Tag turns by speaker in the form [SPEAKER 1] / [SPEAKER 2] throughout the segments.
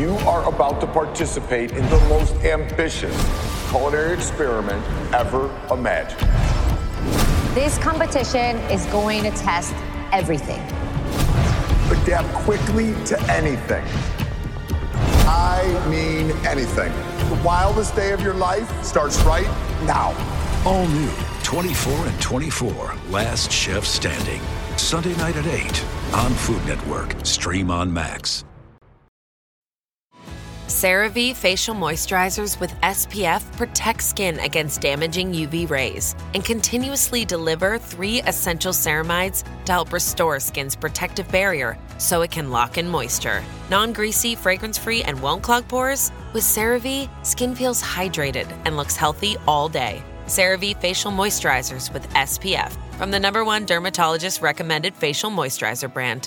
[SPEAKER 1] You are about to participate in the most ambitious culinary experiment ever imagined.
[SPEAKER 2] This competition is going to test everything.
[SPEAKER 1] Adapt quickly to anything. I mean anything. The wildest day of your life starts right now.
[SPEAKER 3] All new 24 and 24, Last Chef Standing. Sunday night at 8 on Food Network. Stream on Max.
[SPEAKER 4] CeraVe Facial Moisturizers with SPF protect skin against damaging UV rays and continuously deliver 3 essential ceramides to help restore skin's protective barrier so it can lock in moisture. Non-greasy, fragrance-free, and won't clog pores? With CeraVe, skin feels hydrated and looks healthy all day. CeraVe Facial Moisturizers with SPF from the #1 dermatologist recommended facial moisturizer brand.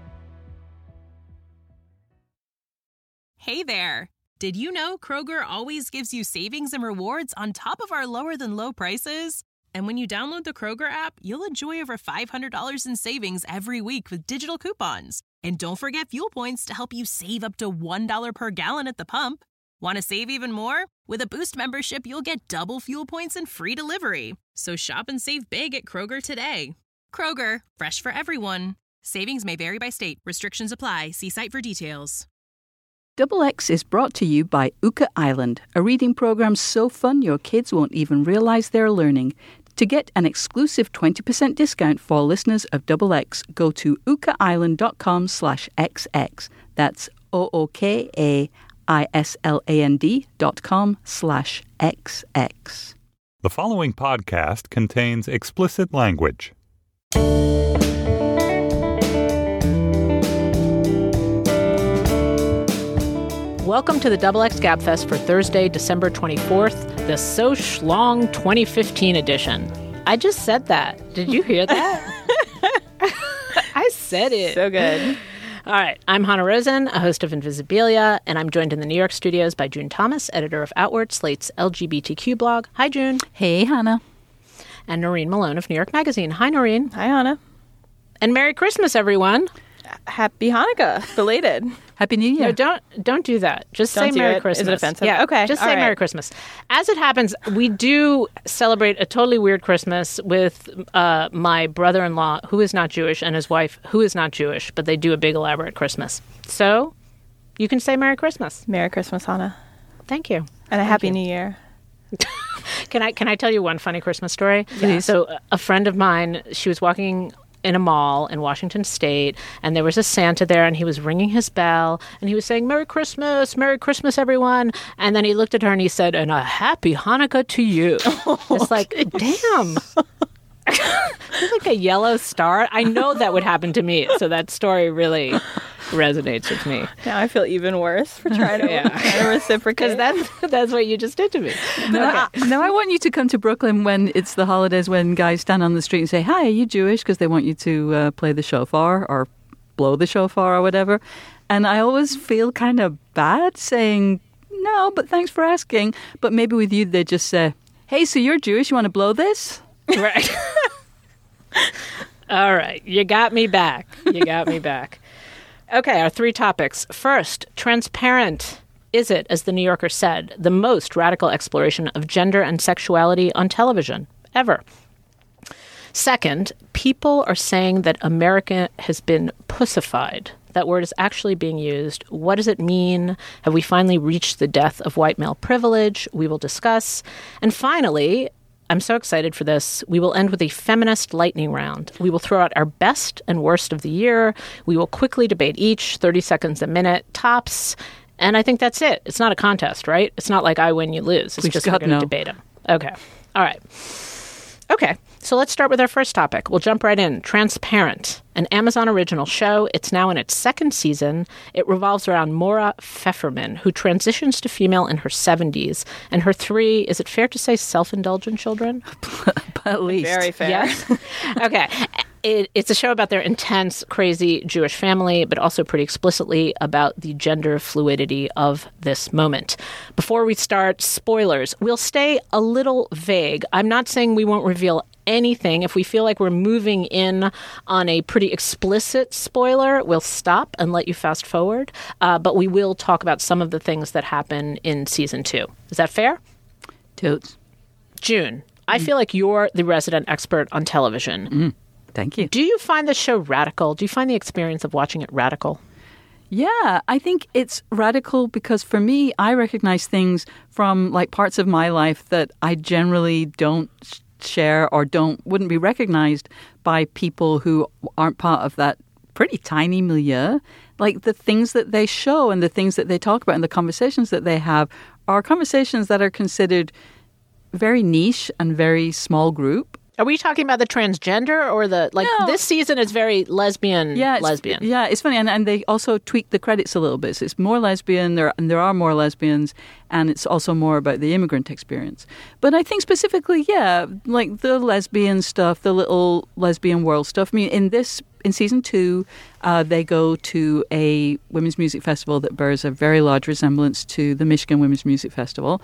[SPEAKER 5] Hey there! Did you know Kroger always gives you savings and rewards on top of our lower-than-low prices? And when you download the Kroger app, you'll enjoy over $500 in savings every week with digital coupons. And don't forget fuel points to help you save up to $1 per gallon at the pump. Want to save even more? With a Boost membership, you'll get double fuel points and free delivery. So shop and save big at Kroger today. Kroger, fresh for everyone. Savings may vary by state. Restrictions apply. See site for details.
[SPEAKER 6] Double X is brought to you by Uka Island, a reading program so fun your kids won't even realize they're learning. To get an exclusive 20% discount for listeners of Double X, go to ukaisland.com/xx. That's OOKAISLAND.com/XX.
[SPEAKER 7] The following podcast contains explicit language.
[SPEAKER 8] Welcome to the Double X Gabfest for Thursday, December 24th, the So Schlong 2015 edition. I just said that. Did you hear that? I said it.
[SPEAKER 9] So good.
[SPEAKER 8] All right. I'm Hannah Rosen, a host of Invisibilia, and I'm joined in the New York studios by June Thomas, editor of Outward, Slate's LGBTQ blog. Hi, June.
[SPEAKER 6] Hey, Hannah.
[SPEAKER 8] And Noreen Malone of New York Magazine. Hi, Noreen.
[SPEAKER 9] Hi, Hannah.
[SPEAKER 8] And Merry Christmas, everyone.
[SPEAKER 9] Happy Hanukkah. Belated.
[SPEAKER 6] Happy New Year.
[SPEAKER 8] No, don't do that. Just
[SPEAKER 9] don't
[SPEAKER 8] say Merry Christmas.
[SPEAKER 9] Is it offensive?
[SPEAKER 8] Yeah,
[SPEAKER 9] okay.
[SPEAKER 8] Just say Merry Christmas. As it happens, we do celebrate a totally weird Christmas with my brother-in-law, who is not Jewish, and his wife, who is not Jewish, but they do a big elaborate Christmas. So you can say Merry Christmas.
[SPEAKER 9] Merry Christmas, Hannah.
[SPEAKER 8] Thank you.
[SPEAKER 9] And a Happy New Year.
[SPEAKER 8] Can I tell you one funny Christmas story?
[SPEAKER 9] Please.
[SPEAKER 8] So a friend of mine, she was walking in a mall in Washington State, and there was a Santa there, and he was ringing his bell, and he was saying, Merry Christmas, everyone. And then he looked at her and he said, and a Happy Hanukkah to you. It's like, damn. You're like a yellow star. I know that would happen to me, so that story really resonates with me.
[SPEAKER 9] Now I feel even worse for trying to reciprocate.
[SPEAKER 8] Because that's what you just did to me.
[SPEAKER 6] Now I want you to come to Brooklyn when it's the holidays, when guys stand on the street and say, hi, are you Jewish? Because they want you to play the shofar or blow the shofar or whatever. And I always feel kind of bad saying, no, but thanks for asking. But maybe with you, they just say, hey, so you're Jewish, you want to blow this?
[SPEAKER 8] Right. All right. You got me back. Okay, our 3 topics. First, transparent. Is it, as the New Yorker said, the most radical exploration of gender and sexuality on television ever? Second, people are saying that America has been pussified. That word is actually being used. What does it mean? Have we finally reached the death of white male privilege? We will discuss. And finally, I'm so excited for this. We will end with a feminist lightning round. We will throw out our best and worst of the year. We will quickly debate each, 30 seconds a minute, tops. And I think that's it. It's not a contest, right? It's not like I win, you lose. It's just we're going to debate them. Okay. All right. Okay. So let's start with our first topic. We'll jump right in. Transparent, an Amazon original show. It's now in its 2nd season. It revolves around Maura Pfefferman, who transitions to female in her 70s, and her 3, is it fair to say, self-indulgent children?
[SPEAKER 6] At least.
[SPEAKER 9] Very fair.
[SPEAKER 8] Yes. Okay. It's a show about their intense, crazy Jewish family, but also pretty explicitly about the gender fluidity of this moment. Before we start, spoilers. We'll stay a little vague. I'm not saying we won't reveal anything. If we feel like we're moving in on a pretty explicit spoiler, we'll stop and let you fast forward. But we will talk about some of the things that happen in season 2. Is that fair?
[SPEAKER 6] Totes.
[SPEAKER 8] June, I feel like you're the resident expert on television.
[SPEAKER 6] Thank you.
[SPEAKER 8] Do you find the show radical? Do you find the experience of watching it radical?
[SPEAKER 6] Yeah, I think it's radical because for me, I recognize things from like parts of my life that I generally don't share or wouldn't be recognized by people who aren't part of that pretty tiny milieu. Like the things that they show and the things that they talk about and the conversations that they have are conversations that are considered very niche and very small group.
[SPEAKER 8] Are we talking about the transgender or the, like,
[SPEAKER 6] No.
[SPEAKER 8] This season is very lesbian.
[SPEAKER 6] Yeah, it's funny. And they also tweak the credits a little bit. So it's more lesbian, there are more lesbians, and it's also more about the immigrant experience. But I think specifically, like the lesbian stuff, the little lesbian world stuff. I mean, in season 2, they go to a women's music festival that bears a very large resemblance to the Michigan Women's Music Festival.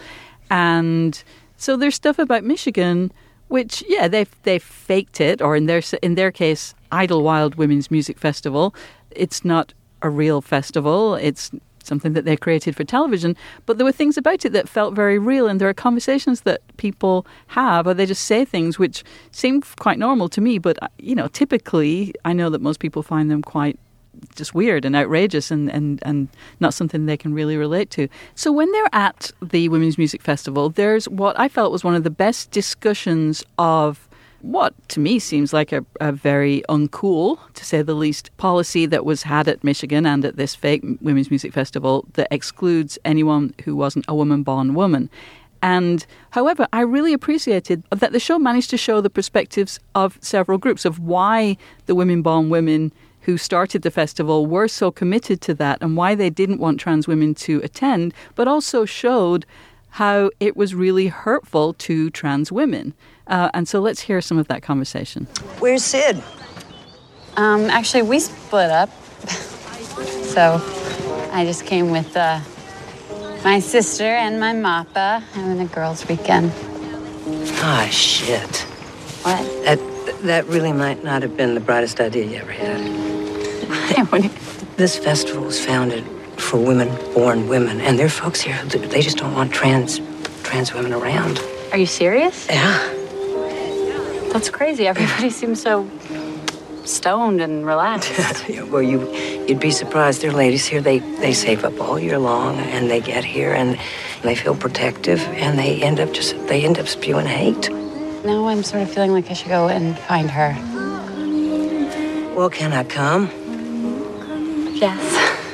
[SPEAKER 6] And so there's stuff about Michigan which, they faked it, or in their case, Idlewild Women's Music Festival. It's not a real festival. It's something that they created for television. But there were things about it that felt very real, and there are conversations that people have, or they just say things which seem quite normal to me. But, typically, I know that most people find them quite just weird and outrageous and not something they can really relate to. So when they're at the Women's Music Festival, there's what I felt was one of the best discussions of what to me seems like a very uncool, to say the least, policy that was had at Michigan and at this fake Women's Music Festival that excludes anyone who wasn't a woman-born woman. And however, I really appreciated that the show managed to show the perspectives of several groups of why the women-born women who started the festival were so committed to that and why they didn't want trans women to attend, but also showed how it was really hurtful to trans women. And so let's hear some of that conversation.
[SPEAKER 10] Where's Sid?
[SPEAKER 11] Actually, we split up. So I just came with my sister and my mappa having a girls' weekend.
[SPEAKER 10] Ah, shit.
[SPEAKER 11] What?
[SPEAKER 10] That really might not have been the brightest idea you ever had. This festival was founded for women-born women, and there are folks here who they just don't want trans women around.
[SPEAKER 11] Are you serious?
[SPEAKER 10] Yeah.
[SPEAKER 11] That's crazy. Everybody seems so stoned and relaxed.
[SPEAKER 10] Well, you'd be surprised. There are ladies here, they save up all year long, and they get here, and they feel protective, and they end up spewing hate.
[SPEAKER 11] Now I'm sort of feeling like I should go and find her.
[SPEAKER 10] Well, can I come?
[SPEAKER 11] Yes.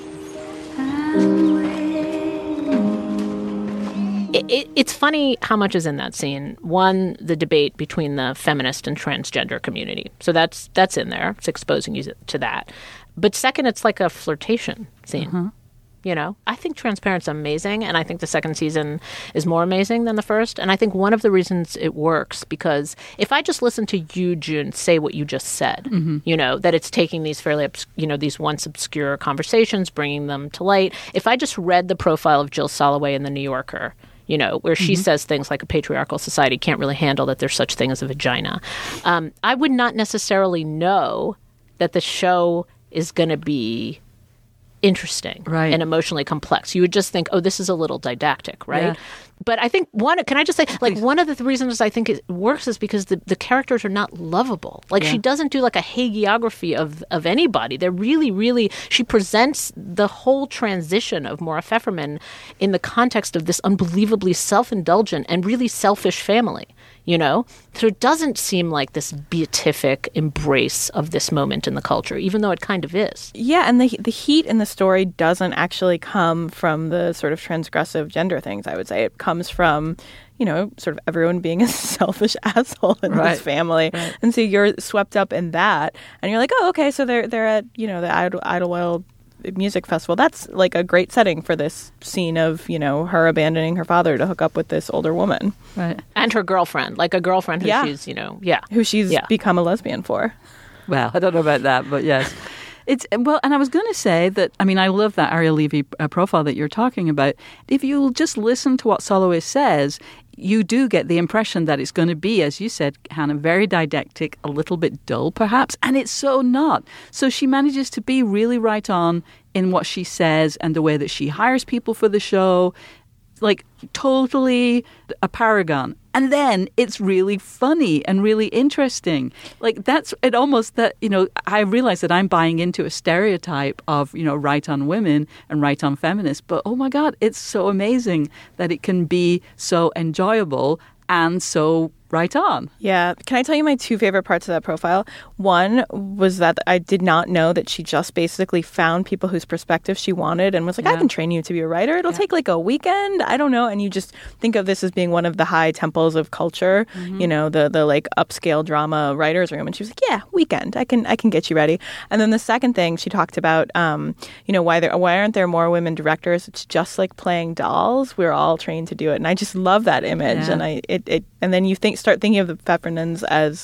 [SPEAKER 8] It's funny how much is in that scene. One, the debate between the feminist and transgender community. So that's in there. It's exposing you to that. But second, it's like a flirtation scene. Uh-huh. I think Transparent's amazing, and I think the second season is more amazing than the first. And I think one of the reasons it works, because if I just listen to you, June, say what you just said, that it's taking these fairly, these once obscure conversations, bringing them to light. If I just read the profile of Jill Soloway in The New Yorker, where she says things like a patriarchal society can't really handle that there's such thing as a vagina, I would not necessarily know that the show is going to be interesting and emotionally complex. You would just think, oh, this is a little didactic, right? Yeah. But I think one of the reasons I think it works is because the characters are not lovable. She doesn't do like a hagiography of anybody. They're really, really, she presents the whole transition of Maura Pfefferman in the context of this unbelievably self-indulgent and really selfish family. So it doesn't seem like this beatific embrace of this moment in the culture, even though it kind of is.
[SPEAKER 9] Yeah, and the heat in the story doesn't actually come from the sort of transgressive gender things, I would say. It comes from, sort of everyone being a selfish asshole in this family. Right. And so you're swept up in that, and you're like, oh, okay, so they're at, the Idlewild music festival. That's like a great setting for this scene of, her abandoning her father to hook up with this older woman.
[SPEAKER 6] Right.
[SPEAKER 8] And her girlfriend, like a girlfriend who she's,
[SPEAKER 9] who she's become a lesbian for.
[SPEAKER 6] Well, I don't know about that, but yes. And I was going to say that, I love that Ariel Levy profile that you're talking about. If you'll just listen to what Soloway says, you do get the impression that it's going to be, as you said, Hannah, very didactic, a little bit dull perhaps, and it's so not. So she manages to be really right on in what she says and the way that she hires people for the show, like totally a paragon. And then it's really funny and really interesting. Like that's it almost that, I realize that I'm buying into a stereotype of, right on women and right on feminists. But oh my God, it's so amazing that it can be so enjoyable and so right on.
[SPEAKER 9] Yeah. Can I tell you my two favorite parts of that profile? One was that I did not know that she just basically found people whose perspective she wanted and was like, I can train you to be a writer. It'll take like a weekend. I don't know. And you just think of this as being one of the high temples of culture, the like upscale drama writer's room. And she was like, yeah, weekend. I can get you ready. And then the second thing she talked about, why aren't there more women directors? It's just like playing dolls. We're all trained to do it. And I just love that image.
[SPEAKER 6] Yeah.
[SPEAKER 9] And then you start thinking of the Pfeffermans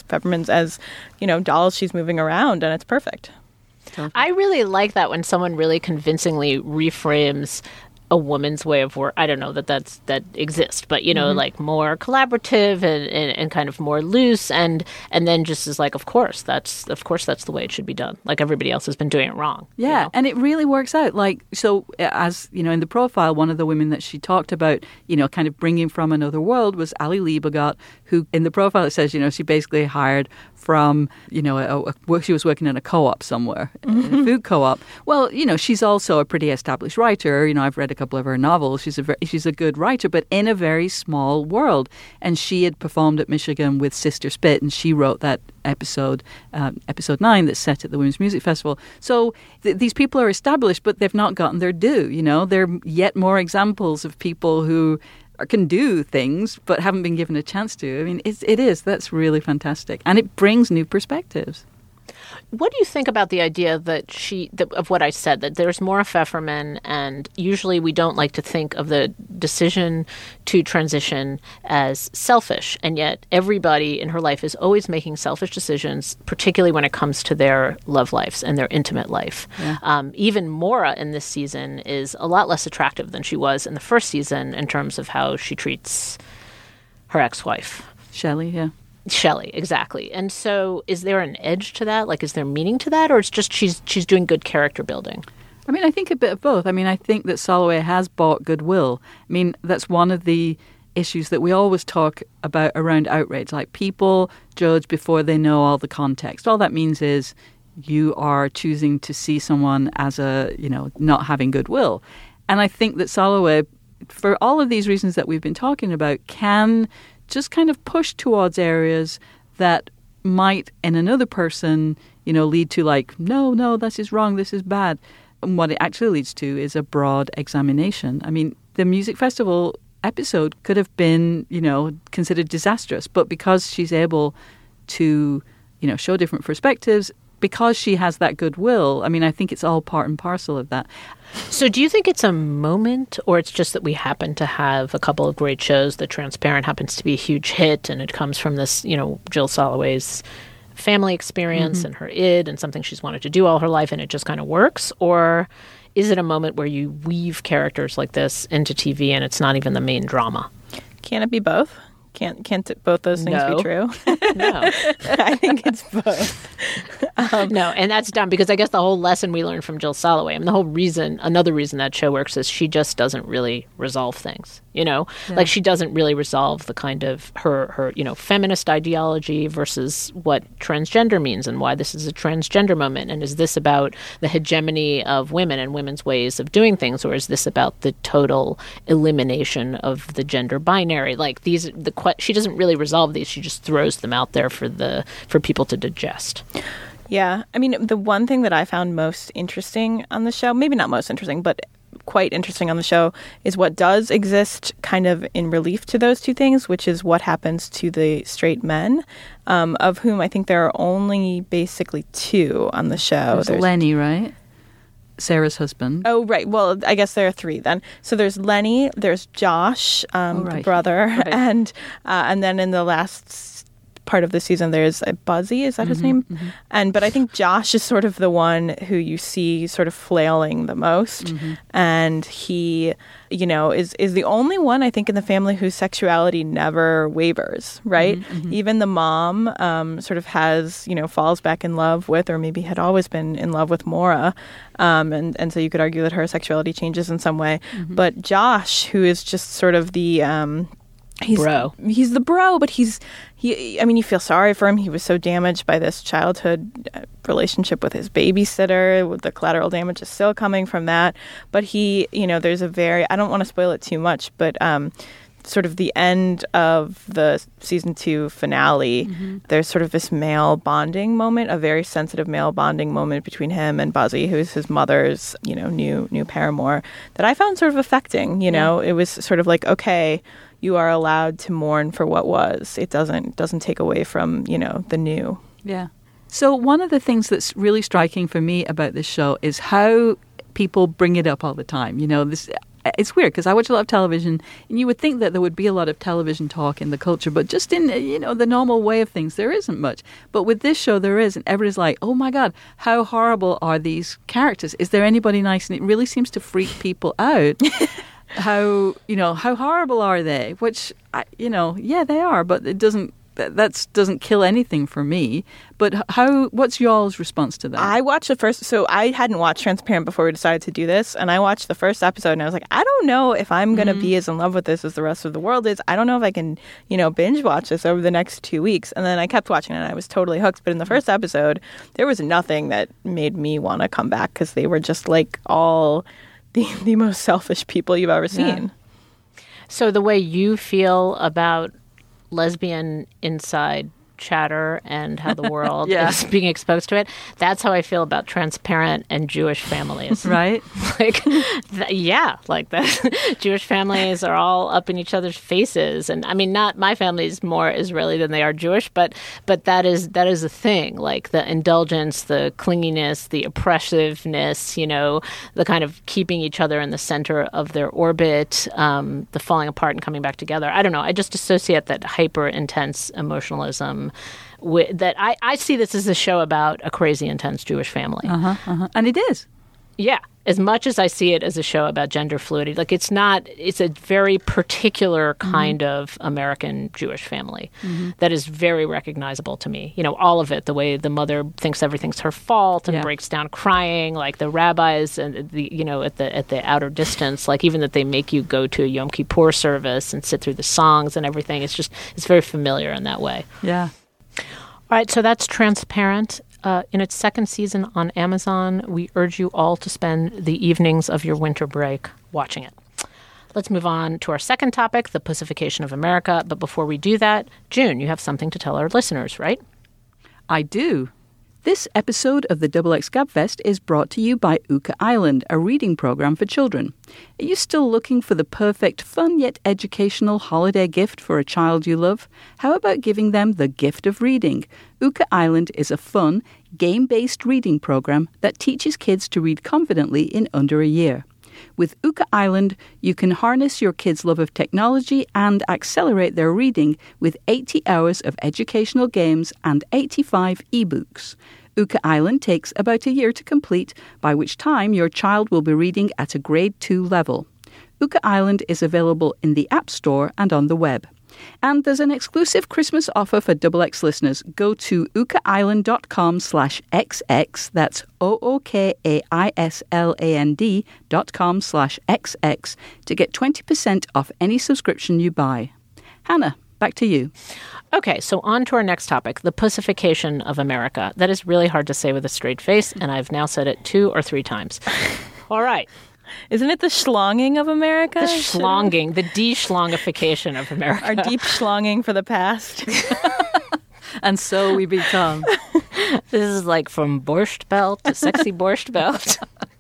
[SPEAKER 9] as dolls she's moving around, and it's perfect.
[SPEAKER 8] I really like that when someone really convincingly reframes a woman's way of work. I don't know that exists, but like more collaborative and kind of more loose, and then just is like, of course that's the way it should be done. Like everybody else has been doing it wrong.
[SPEAKER 6] Yeah, and it really works out. Like so, as in the profile, one of the women that she talked about, kind of bringing from another world was Ali Liebegot, who in the profile it says, she basically hired from, she was working in a co-op somewhere, a food co-op. Well, she's also a pretty established writer. I've read a couple of her novels. She's a good writer, but in a very small world. And she had performed at Michigan with Sister Spit, and she wrote that episode 9 that's set at the Women's Music Festival. So these people are established, but they've not gotten their due. They're yet more examples of people who can do things but haven't been given a chance to. That's really fantastic, and it brings new perspectives.
[SPEAKER 8] What do you think about the idea of what I said, that there's more Pfefferman, and usually we don't like to think of the decision to transition as selfish, and yet everybody in her life is always making selfish decisions, particularly when it comes to their love lives and their intimate life. Yeah. Even Maura in this season is a lot less attractive than she was in the first season in terms of how she treats her ex-wife. Shelley, exactly. And so is there an edge to that? Like, is there meaning to that? Or it's just she's doing good character building?
[SPEAKER 6] I think a bit of both. I think that Soloway has bought goodwill. That's one of the issues that we always talk about around outrage. Like, people judge before they know all the context. All that means is you are choosing to see someone as not having goodwill. And I think that Soloway, for all of these reasons that we've been talking about, can just kind of push towards areas that might, in another person, lead to like, no, this is wrong, this is bad. And what it actually leads to is a broad examination. The music festival episode could have been, considered disastrous, but because she's able to, show different perspectives, because she has that goodwill, I think it's all part and parcel of that.
[SPEAKER 8] So do you think it's a moment, or it's just that we happen to have a couple of great shows? The Transparent happens to be a huge hit, and it comes from this, Jill Soloway's family experience and her id and something she's wanted to do all her life, and it just kind of works? Or is it a moment where you weave characters like this into TV and it's not even the main drama?
[SPEAKER 9] Can it be both? Can't both those things be true?
[SPEAKER 8] No.
[SPEAKER 9] I think it's both.
[SPEAKER 8] No, and that's dumb, because I guess the whole lesson we learned from Jill Soloway, another reason that show works is she just doesn't really resolve things, Like, she doesn't really resolve the kind of her feminist ideology versus what transgender means and why this is a transgender moment. And is this about the hegemony of women and women's ways of doing things, or is this about the total elimination of the gender binary? Like, she doesn't really resolve these. She just throws them out there for people to digest.
[SPEAKER 9] Yeah. The one thing that I found most interesting on the show, maybe not most interesting, but quite interesting on the show, is what does exist kind of in relief to those two things, which is what happens to the straight men, of whom I think there are only basically two on the show.
[SPEAKER 6] There's Lenny, right? Sarah's husband.
[SPEAKER 9] Oh, right. Well, I guess there are three then. So there's Lenny, there's Josh, the brother, and then in the last part of the season there's Buzzy. Is that his name? But I think Josh is sort of the one who you see sort of flailing the most, and he, is the only one I think in the family whose sexuality never wavers. Right? Even the mom sort of has falls back in love with, or maybe had always been in love with Maura, and so you could argue that her sexuality changes in some way. But Josh, who is just sort of the He's the bro, but you feel sorry for him. He was so damaged by this childhood relationship with his babysitter. The collateral damage is still coming from that. But there's I don't want to spoil it too much, but sort of the end of the season 2 finale, there's sort of this male bonding moment, a very sensitive male bonding moment between him and Buzzy, who's his mother's, new paramour, that I found sort of affecting. It was sort of like, okay, you are allowed to mourn for what was. It doesn't take away from, the new.
[SPEAKER 6] Yeah. So one of the things that's really striking for me about this show is how people bring it up all the time. It's weird because I watch a lot of television, and you would think that there would be a lot of television talk in the culture, but just in, the normal way of things, there isn't much. But with this show, there is, and everybody's like, oh my God, how horrible are these characters? Is there anybody nice? And it really seems to freak people out. How horrible are they? Which, yeah, they are, but it doesn't kill anything for me. But what's y'all's response to that?
[SPEAKER 9] I watched the first, so I hadn't watched Transparent before we decided to do this, and I watched the first episode, and I was like, I don't know if I'm going to be as in love with this as the rest of the world is. I don't know if I can, binge watch this over the next 2 weeks. And then I kept watching it, and I was totally hooked. But in the first episode, there was nothing that made me want to come back, because they were just like all the most selfish people you've ever seen.
[SPEAKER 8] Yeah. So the way you feel about lesbian inside chatter and how the world is being exposed to it, that's how I feel about Transparent and Jewish families.
[SPEAKER 6] Right?
[SPEAKER 8] That Jewish families are all up in each other's faces. And I mean, not my family is more Israeli than they are Jewish, but that is a thing. Like the indulgence, the clinginess, the oppressiveness, the kind of keeping each other in the center of their orbit, the falling apart and coming back together. I don't know. I just associate that hyper intense emotionalism that I see this as a show about a crazy intense Jewish family.
[SPEAKER 6] And it is.
[SPEAKER 8] Yeah. As much as I see it as a show about gender fluidity, it's a very particular kind of American Jewish family that is very recognizable to me. All of it, the way the mother thinks everything's her fault and breaks down crying, like the rabbis and at the outer distance, like even that they make you go to a Yom Kippur service and sit through the songs and everything. It's very familiar in that way.
[SPEAKER 6] Yeah.
[SPEAKER 8] All right, so that's Transparent. In its second season on Amazon, we urge you all to spend the evenings of your winter break watching it. Let's move on to our second topic, the pussification of America. But before we do that, June, you have something to tell our listeners, right?
[SPEAKER 6] I do. This episode of the XX Gabfest is brought to you by Uka Island, a reading program for children. Are you still looking for the perfect, fun yet educational holiday gift for a child you love? How about giving them the gift of reading? Uka Island is a fun, game-based reading program that teaches kids to read confidently in under a year. With Uka Island, you can harness your kids' love of technology and accelerate their reading with 80 hours of educational games and 85 ebooks. Uka Island takes about a year to complete, by which time your child will be reading at a grade 2 level. Uka Island is available in the App Store and on the web. And there's an exclusive Christmas offer for XX listeners. Go to ukaisland.com/XX. That's OOKAISLAND.com/XX to get 20% off any subscription you buy. Hannah, back to you.
[SPEAKER 8] Okay, so on to our next topic, the pussification of America. That is really hard to say with a straight face, and I've now said it 2 or 3 times. All right.
[SPEAKER 9] Isn't it the schlonging of America?
[SPEAKER 8] The schlonging, the de-schlongification of America.
[SPEAKER 9] Our deep schlonging for the past.
[SPEAKER 6] And so we become.
[SPEAKER 8] This is like from Borscht Belt to sexy Borscht Belt.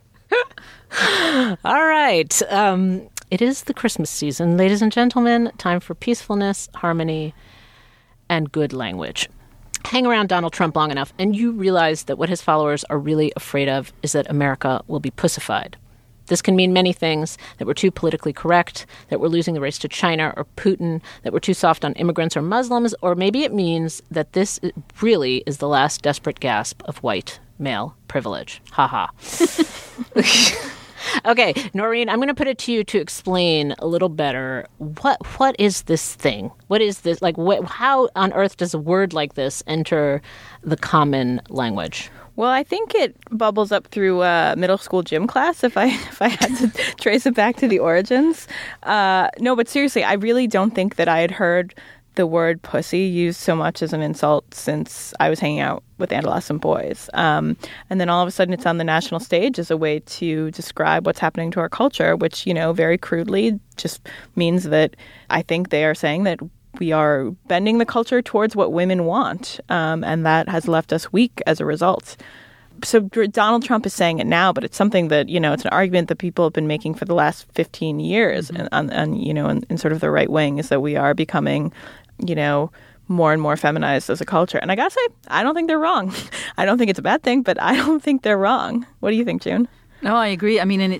[SPEAKER 8] All right. It is the Christmas season, ladies and gentlemen. Time for peacefulness, harmony, and good language. hang around Donald Trump long enough, and you realize that what his followers are really afraid of is that America will be pussified. This can mean many things, that we're too politically correct, that we're losing the race to China or Putin, that we're too soft on immigrants or Muslims, or maybe it means that this really is the last desperate gasp of white male privilege. Ha ha. Okay, Noreen, I'm going to put it to you to explain a little better what is this thing? What is this? Like, how on earth does a word like this enter the common language?
[SPEAKER 9] Well, I think it bubbles up through middle school gym class, if I had to trace it back to the origins. No, but seriously, I really don't think that I had heard the word pussy used so much as an insult since I was hanging out with adolescent boys. And then all of a sudden it's on the national stage as a way to describe what's happening to our culture, which, you know, very crudely just means that I think they are saying that we are bending the culture towards what women want, and that has left us weak as a result. So Donald Trump is saying it now, but it's something that, you know, it's an argument that people have been making for the last 15 years, and you know, in sort of the right wing, is that we are becoming, you know, more and more feminized as a culture. And I gotta say, I don't think they're wrong. I don't think it's a bad thing, but I don't think they're wrong. What do you think, June?
[SPEAKER 6] No, I agree. I mean, and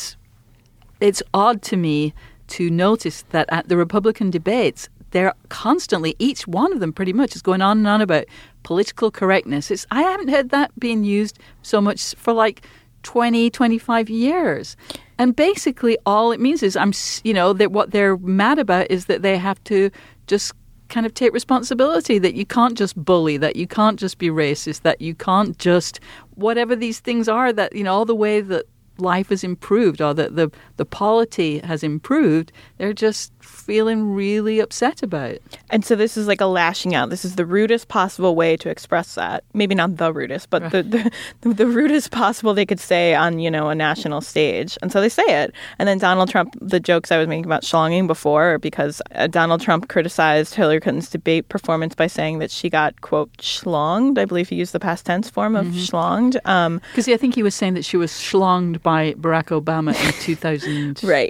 [SPEAKER 6] it's odd to me to notice that at the Republican debates, they're constantly, each one of them pretty much is going on and on about political correctness. I haven't heard that being used so much for like 20, 25 years. And basically all it means is, that what they're mad about is that they have to just kind of take responsibility, that you can't just bully, that you can't just be racist, that you can't just, whatever these things are, that, you know, all the way that life has improved or that the polity has improved, they're just feeling really upset about it.
[SPEAKER 9] And so this is like a lashing out. This is the rudest possible way to express that. Maybe not the rudest, but the rudest possible they could say on, you know, a national stage. And so they say it. And then Donald Trump, the jokes I was making about schlonging before, because Donald Trump criticized Hillary Clinton's debate performance by saying that she got, quote, schlonged. I believe he used the past tense form of schlonged.
[SPEAKER 6] Because I think he was saying that she was schlonged by Barack Obama in 2000.
[SPEAKER 9] Right.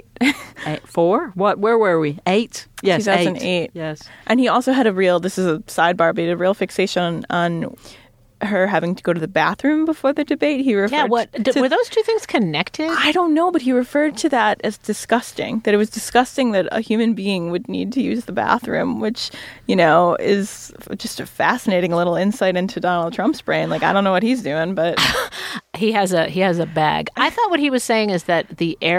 [SPEAKER 6] 4? What? Where were we? 8? Yes,
[SPEAKER 9] 2008.
[SPEAKER 6] Yes.
[SPEAKER 9] And he also had this is a sidebar, but he had a real fixation on her having to go to the bathroom before the debate. He referred
[SPEAKER 8] were those two things connected?
[SPEAKER 9] I don't know, but he referred to that as disgusting, that it was disgusting that a human being would need to use the bathroom, which, you know, is just a fascinating little insight into Donald Trump's brain. Like, I don't know what he's doing, but
[SPEAKER 8] he has a bag. I thought what he was saying is that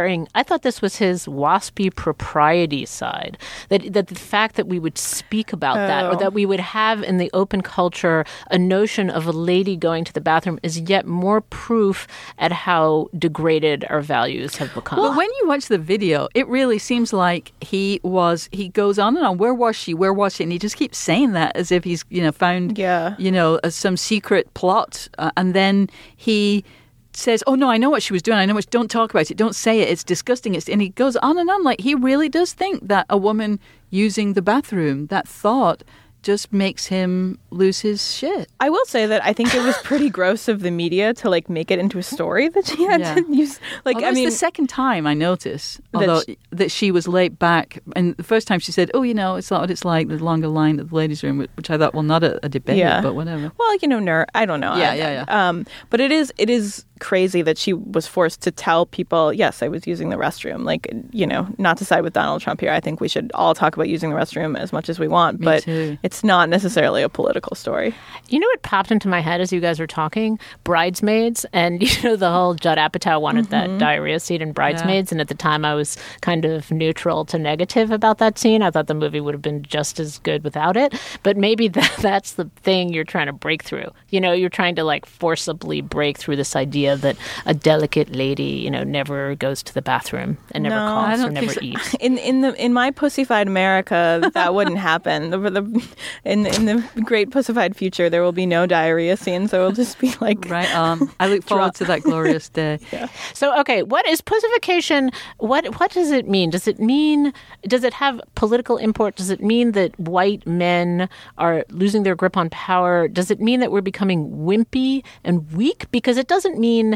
[SPEAKER 8] I thought this was his waspy propriety side, that the fact that we would speak about that, or that we would have in the open culture a notion of a lady going to the bathroom, is yet more proof at how degraded our values have become.
[SPEAKER 6] Well, when you watch the video, it really seems like he goes on and on. Where was she? Where was she? And he just keeps saying that as if he's, you know, found, some secret plot. And then he says, oh, no, I know what she was doing. I know what, don't talk about it. Don't say it. It's disgusting. And he goes on and on. Like, he really does think that a woman using the bathroom, that thought just makes him lose his shit.
[SPEAKER 9] I will say that I think it was pretty gross of the media to like make it into a story that she had to use. Like,
[SPEAKER 6] I mean, it's the second time I noticed, that she was late back. And the first time she said, "Oh, you know, it's not what it's like. The longer line at the ladies' room," which I thought, well, not a debate, but whatever.
[SPEAKER 9] Well, you know, I don't know.
[SPEAKER 6] Yeah.
[SPEAKER 9] But it is crazy that she was forced to tell people, yes, I was using the restroom. Like, you know, not to side with Donald Trump here. I think we should all talk about using the restroom as much as we want. But it's not necessarily a political story.
[SPEAKER 8] You know what popped into my head as you guys were talking? Bridesmaids. And, you know, the whole Judd Apatow wanted that diarrhea scene in Bridesmaids. Yeah. And at the time I was kind of neutral to negative about that scene. I thought the movie would have been just as good without it. But maybe that's the thing you're trying to break through. You know, you're trying to like forcibly break through this idea that a delicate lady, you know, never goes to the bathroom and never coughs or never eats.
[SPEAKER 9] In my pussified America, that wouldn't happen. In the great pussified future, there will be no diarrhea scenes. There will just be like
[SPEAKER 6] I look forward to that glorious day.
[SPEAKER 8] Yeah. So, okay, what is pussification? What does it mean? Does it have political import? Does it mean that white men are losing their grip on power? Does it mean that we're becoming wimpy and weak? Because it doesn't mean mean,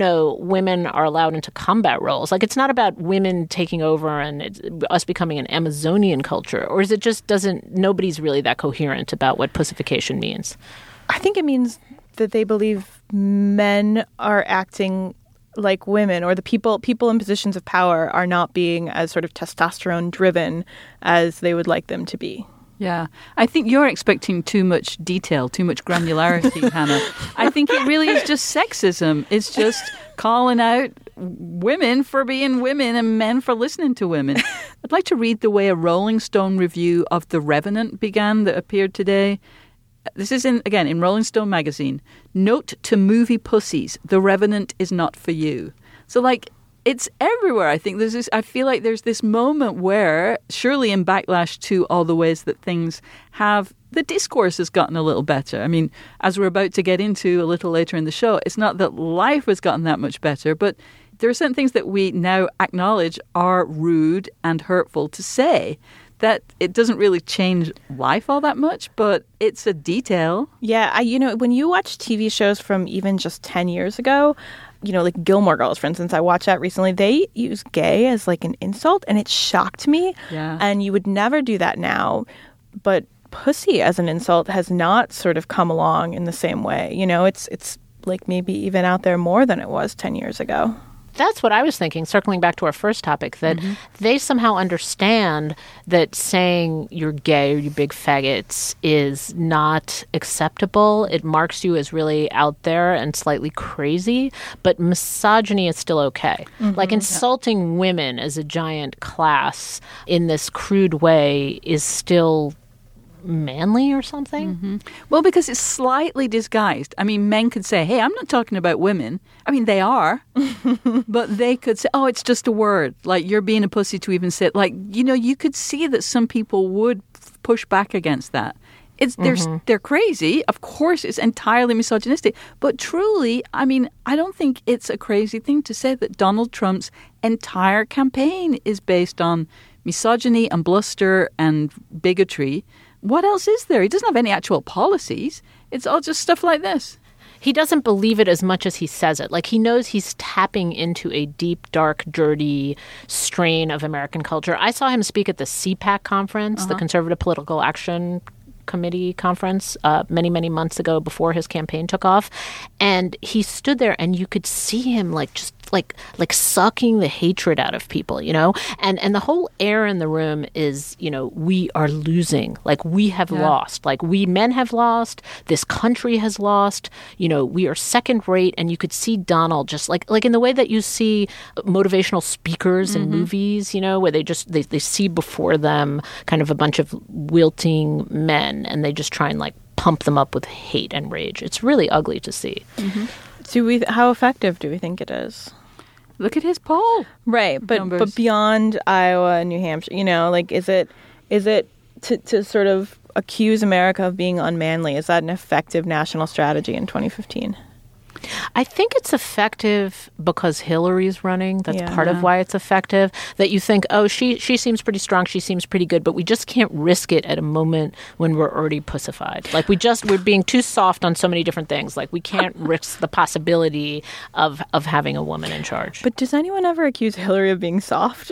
[SPEAKER 8] women are allowed into combat roles? Like, it's not about women taking over and it's us becoming an Amazonian culture, or is it just nobody's really that coherent about what pussification means?
[SPEAKER 9] I think it means that they believe men are acting like women, or the people in positions of power are not being as sort of testosterone driven as they would like them to be.
[SPEAKER 6] Yeah. I think you're expecting too much detail, too much granularity, Hannah. I think it really is just sexism. It's just calling out women for being women and men for listening to women. I'd like to read the way a Rolling Stone review of The Revenant began that appeared today. This is in Rolling Stone magazine. Note to movie pussies, The Revenant is not for you. So, it's everywhere. I think I feel like there's this moment where, surely in backlash to all the ways that things have, the discourse has gotten a little better. I mean, as we're about to get into a little later in the show, it's not that life has gotten that much better, but there are certain things that we now acknowledge are rude and hurtful to say. That it doesn't really change life all that much, but it's a detail.
[SPEAKER 9] Yeah, when you watch TV shows from even just 10 years ago, like Gilmore Girls, for instance, I watched that recently. They use gay as like an insult, and it shocked me.
[SPEAKER 6] Yeah.
[SPEAKER 9] And you would never do that now. But pussy as an insult has not sort of come along in the same way. It's like maybe even out there more than it was 10 years ago.
[SPEAKER 8] That's what I was thinking, circling back to our first topic, that they somehow understand that saying you're gay or you big faggots is not acceptable. It marks you as really out there and slightly crazy, but misogyny is still okay. Like insulting women as a giant class in this crude way is still manly or something?
[SPEAKER 6] Well, because it's slightly disguised. I mean, men could say, hey, I'm not talking about women. I mean, they are. But they could say, oh, it's just a word. Like, you're being a pussy to even say it. Like, you could see that some people would push back against that. They're crazy. Of course, it's entirely misogynistic. But truly, I mean, I don't think it's a crazy thing to say that Donald Trump's entire campaign is based on misogyny and bluster and bigotry. What else is there? He doesn't have any actual policies. It's all just stuff like this.
[SPEAKER 8] He doesn't believe it as much as he says it. Like, he knows he's tapping into a deep, dark, dirty strain of American culture. I saw him speak at the CPAC conference, the Conservative Political Action Committee conference, many, many months ago before his campaign took off. And he stood there and you could see him just sucking the hatred out of people, and the whole air in the room is, we are losing, we have lost, we men have lost, this country has lost, we are second rate. And you could see Donald just like in the way that you see motivational speakers in movies, where they see before them kind of a bunch of wilting men and they just try and pump them up with hate and rage. It's really ugly to see.
[SPEAKER 9] How effective do we think it is?
[SPEAKER 6] Look at his poll.
[SPEAKER 9] Right, but beyond Iowa and New Hampshire, is it to sort of accuse America of being unmanly? Is that an effective national strategy in 2015?
[SPEAKER 8] I think it's effective because Hillary's running. That's part of why it's effective. That you think, oh, she seems pretty strong, she seems pretty good, but we just can't risk it at a moment when we're already pussified. We're being too soft on so many different things. We can't risk the possibility of having a woman in charge.
[SPEAKER 9] But does anyone ever accuse Hillary of being soft?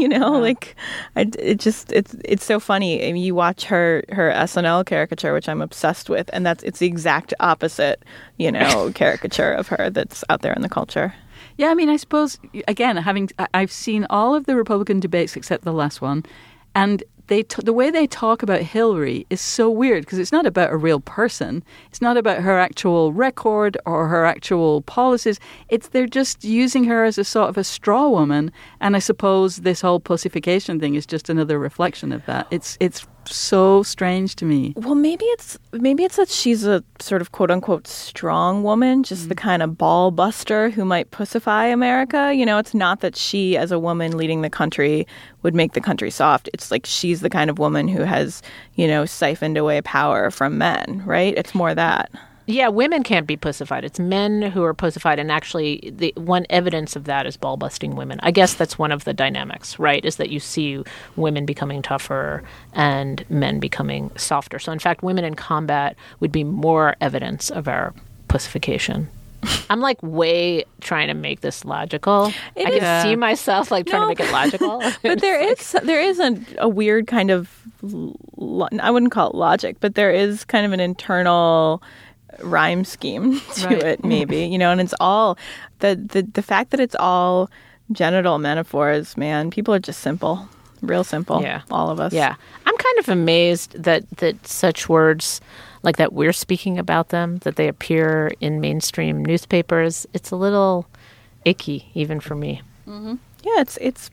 [SPEAKER 9] It's so funny. I mean, you watch her SNL caricature, which I'm obsessed with, and it's the exact opposite, caricature of her that's out there in the culture.
[SPEAKER 6] Yeah, I mean, I suppose, again, I've seen all of the Republican debates except the last one, and the way they talk about Hillary is so weird because it's not about a real person. It's not about her actual record or her actual policies. They're just using her as a sort of a straw woman, and I suppose this whole pussification thing is just another reflection of that. It's so strange to me.
[SPEAKER 9] Well, maybe it's that she's a sort of quote unquote strong woman, just the kind of ball buster who might pussify America. It's not that she as a woman leading the country would make the country soft. It's like she's the kind of woman who has, siphoned away power from men, right? It's more that.
[SPEAKER 8] Yeah, women can't be pussified. It's men who are pussified, and actually the one evidence of that is ball-busting women. I guess that's one of the dynamics, right, is that you see women becoming tougher and men becoming softer. So, in fact, women in combat would be more evidence of our pussification. I'm like way trying to make this logical. I can see myself like trying to make it logical.
[SPEAKER 9] But there is a weird kind of, I wouldn't call it logic, but there is kind of an internal rhyme scheme to it, maybe, and it's all the fact that it's all genital metaphors, man. People are just simple, real simple.
[SPEAKER 8] Yeah.
[SPEAKER 9] All of us.
[SPEAKER 8] Yeah. I'm kind of amazed that such words like that we're speaking about them, that they appear in mainstream newspapers. It's a little icky, even for me.
[SPEAKER 9] Mm-hmm. Yeah, it's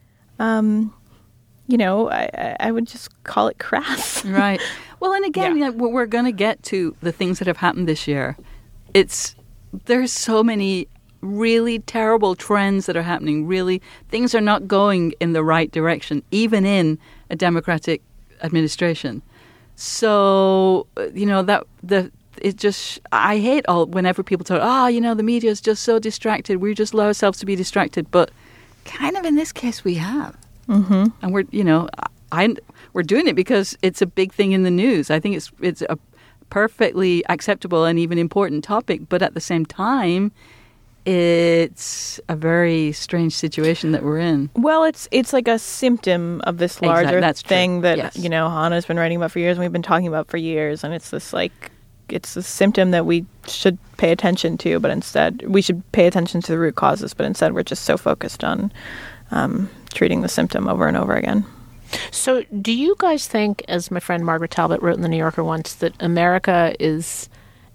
[SPEAKER 9] I would just call it crass.
[SPEAKER 6] Right. Well, and again, we're going to get to the things that have happened this year. There's so many really terrible trends that are happening. Really, things are not going in the right direction, even in a Democratic administration. So, I hate whenever people talk, the media is just so distracted. We just allow ourselves to be distracted. But kind of in this case, we have. Mm-hmm. And we're doing it because it's a big thing in the news. I think it's a perfectly acceptable and even important topic. But at the same time, it's a very strange situation that we're in.
[SPEAKER 9] Well, it's like a symptom of this larger thing that Hannah's been writing about for years and we've been talking about for years, and it's a symptom that we should pay attention to, but instead we should pay attention to the root causes, but instead we're just so focused on treating the symptom over and over again.
[SPEAKER 8] So do you guys think, as my friend Margaret Talbot wrote in The New Yorker once, that America is,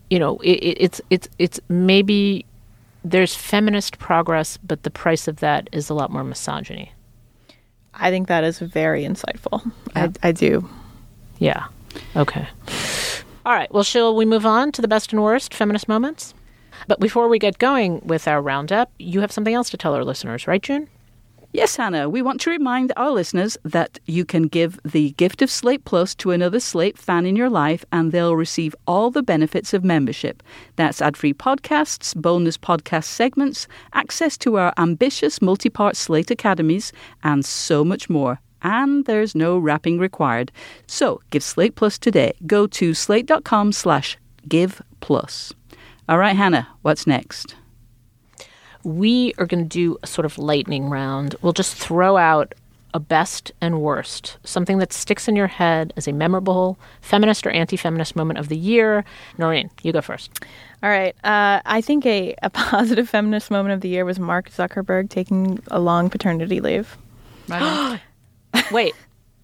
[SPEAKER 8] it's maybe there's feminist progress, but the price of that is a lot more misogyny?
[SPEAKER 9] I think that is very insightful. Yeah. I do.
[SPEAKER 8] Yeah. Okay. All right. Well, shall we move on to the best and worst feminist moments? But before we get going with our roundup, you have something else to tell our listeners, right, June?
[SPEAKER 6] Yes, Hannah. We want to remind our listeners that you can give the gift of Slate Plus to another Slate fan in your life, and they'll receive all the benefits of membership. That's ad-free podcasts, bonus podcast segments, access to our ambitious multi-part Slate Academies, and so much more. And there's no wrapping required. So give Slate Plus today. Go to slate.com/giveplus. All right, Hannah, what's next?
[SPEAKER 8] We are going to do a sort of lightning round. We'll just throw out a best and worst, something that sticks in your head as a memorable feminist or anti-feminist moment of the year. Noreen, you go first.
[SPEAKER 9] All right. I think a positive feminist moment of the year was Mark Zuckerberg taking a long paternity leave.
[SPEAKER 6] Right.
[SPEAKER 8] Wait.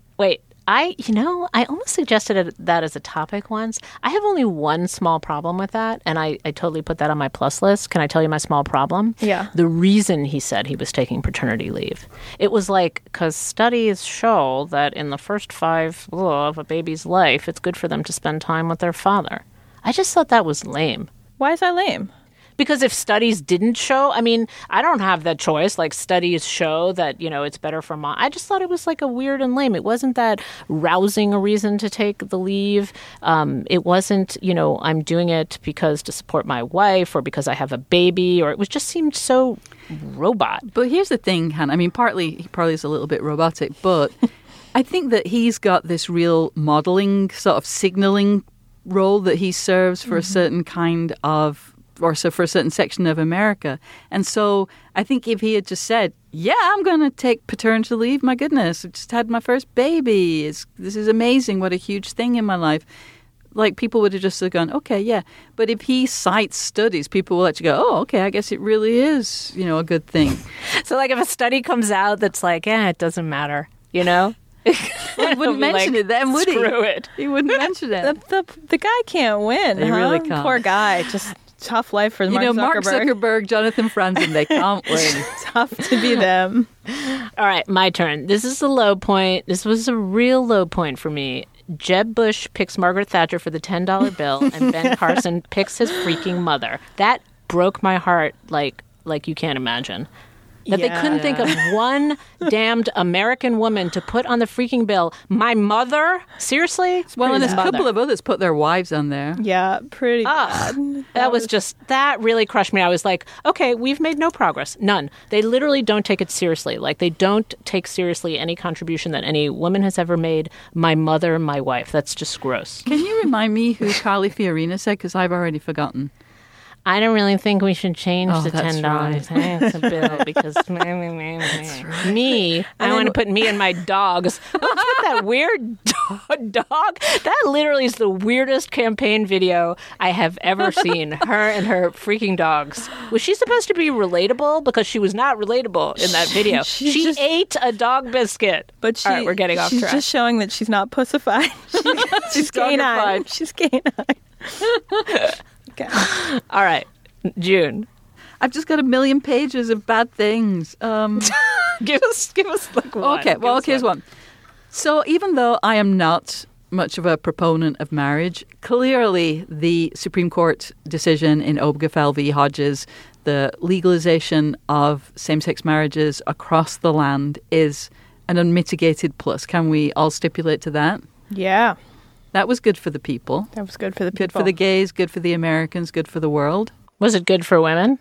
[SPEAKER 8] I almost suggested that as a topic once. I have only one small problem with that, and I totally put that on my plus list. Can I tell you my small problem?
[SPEAKER 9] Yeah.
[SPEAKER 8] The reason he said he was taking paternity leave. It was because studies show that in the first 5 of a baby's life, it's good for them to spend time with their father. I just thought that was lame.
[SPEAKER 9] Why is that lame?
[SPEAKER 8] Because if studies didn't show, I don't have that choice. Studies show that, it's better for mom. I just thought it was a weird and lame. It wasn't that rousing a reason to take the leave. It wasn't, I'm doing it because to support my wife or because I have a baby, or it just seemed so robot.
[SPEAKER 6] But here's the thing, Hannah. Partly he probably is a little bit robotic, but I think that he's got this real modeling sort of signaling role that he serves for a certain kind of for a certain section of America. And so I think if he had just said, yeah, I'm going to take paternity leave, my goodness, I just had my first baby. This is amazing. What a huge thing in my life. People would have just gone, okay, yeah. But if he cites studies, people will actually go, oh, okay, I guess it really is, a good thing.
[SPEAKER 8] So if a study comes out that's it doesn't matter,
[SPEAKER 6] He wouldn't mention it then, would he?
[SPEAKER 8] Screw it.
[SPEAKER 6] He wouldn't mention it.
[SPEAKER 9] The guy can't win.
[SPEAKER 6] He really can't.
[SPEAKER 9] Poor guy. Just tough life for Mark Zuckerberg.
[SPEAKER 6] Mark Zuckerberg, Jonathan Franzen, they can't win.
[SPEAKER 9] Tough to be them.
[SPEAKER 8] All right, my turn. This is a low point. This was a real low point for me. Jeb Bush picks Margaret Thatcher for the $10 bill, and Ben Carson picks his freaking mother. That broke my heart like you can't imagine. That they couldn't think of one damned American woman to put on the freaking bill. My mother? Seriously?
[SPEAKER 6] Well, and a couple of others put their wives on there.
[SPEAKER 9] Yeah, pretty bad.
[SPEAKER 8] That really crushed me. I was like, okay, we've made no progress. None. They literally don't take it seriously. They don't take seriously any contribution that any woman has ever made. My mother, my wife. That's just gross.
[SPEAKER 6] Can you remind me who Carly Fiorina said? Because I've already forgotten.
[SPEAKER 8] I don't really think we should change the
[SPEAKER 6] that's
[SPEAKER 8] $10.
[SPEAKER 6] right.
[SPEAKER 8] Hey, it's a bill because me. I want to put me and my dogs. Look at that weird dog. That literally is the weirdest campaign video I have ever seen. Her and her freaking dogs. Was she supposed to be relatable? Because she was not relatable in that video. She ate a dog biscuit.
[SPEAKER 9] But
[SPEAKER 8] all right, we're getting off
[SPEAKER 9] she's
[SPEAKER 8] track.
[SPEAKER 9] just showing that she's not pussified. She's canine. She's canine. Okay.
[SPEAKER 8] All right, June.
[SPEAKER 6] I've just got a million pages of bad things.
[SPEAKER 8] Give us like one.
[SPEAKER 6] Okay, well, here's one. So even though I am not much of a proponent of marriage, clearly the Supreme Court decision in Obergefell v. Hodges, the legalization of same-sex marriages across the land, is an unmitigated plus. Can we all stipulate to that?
[SPEAKER 9] Yeah.
[SPEAKER 6] That was good for the people.
[SPEAKER 9] That was good for the people.
[SPEAKER 6] Good for the gays, good for the Americans, good for the world.
[SPEAKER 8] Was it good for women?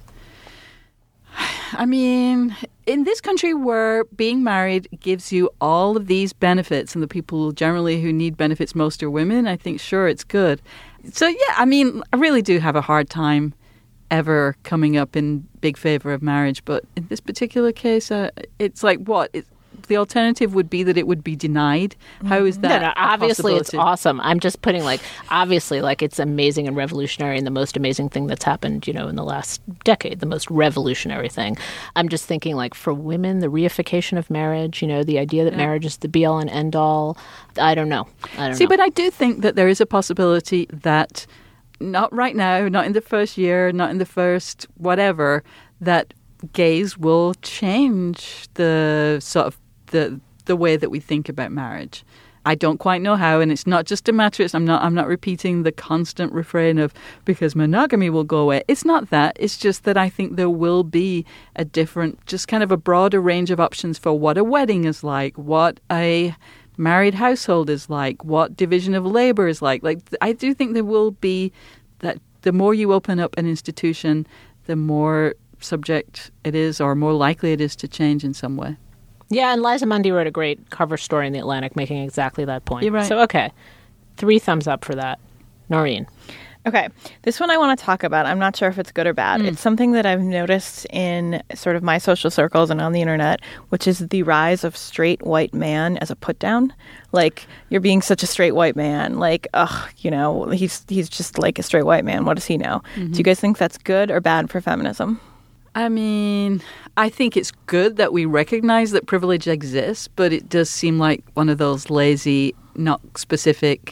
[SPEAKER 6] I mean, in this country where being married gives you all of these benefits, and the people generally who need benefits most are women, I think, sure, it's good. So, yeah, I mean, I really do have a hard time ever coming up in big favor of marriage. But in this particular case, it's like, what? The alternative would be that it would be denied. How is that?
[SPEAKER 8] No, obviously it's awesome. I'm just putting obviously it's amazing and revolutionary and the most amazing thing that's happened, in the last decade, the most revolutionary thing. I'm just thinking for women, the reification of marriage, the idea that marriage is the be all and end all. I don't know.
[SPEAKER 6] See, but I do think that there is a possibility that not right now, not in the first year, not in the first whatever, that gays will change the sort of the way that we think about marriage. I don't quite know how, and it's not just a matter. I'm not repeating the constant refrain of because monogamy will go away. It's not that. It's just that I think there will be a different, just kind of a broader range of options for what a wedding is like, what a married household is like, what division of labor is like. I do think there will be that. The more you open up an institution, the more subject it is, or more likely it is to change in some way.
[SPEAKER 8] Yeah, and Liza Mundy wrote a great cover story in The Atlantic making exactly that point.
[SPEAKER 6] You're right.
[SPEAKER 8] So, okay, 3 thumbs up for that. Noreen.
[SPEAKER 9] Okay, this one I want to talk about. I'm not sure if it's good or bad. It's something that I've noticed in sort of my social circles and on the internet, which is the rise of straight white man as a put-down. You're being such a straight white man. He's just like a straight white man. What does he know? Mm-hmm. Do you guys think that's good or bad for feminism?
[SPEAKER 6] I mean, I think it's good that we recognize that privilege exists, but it does seem like one of those lazy, not specific.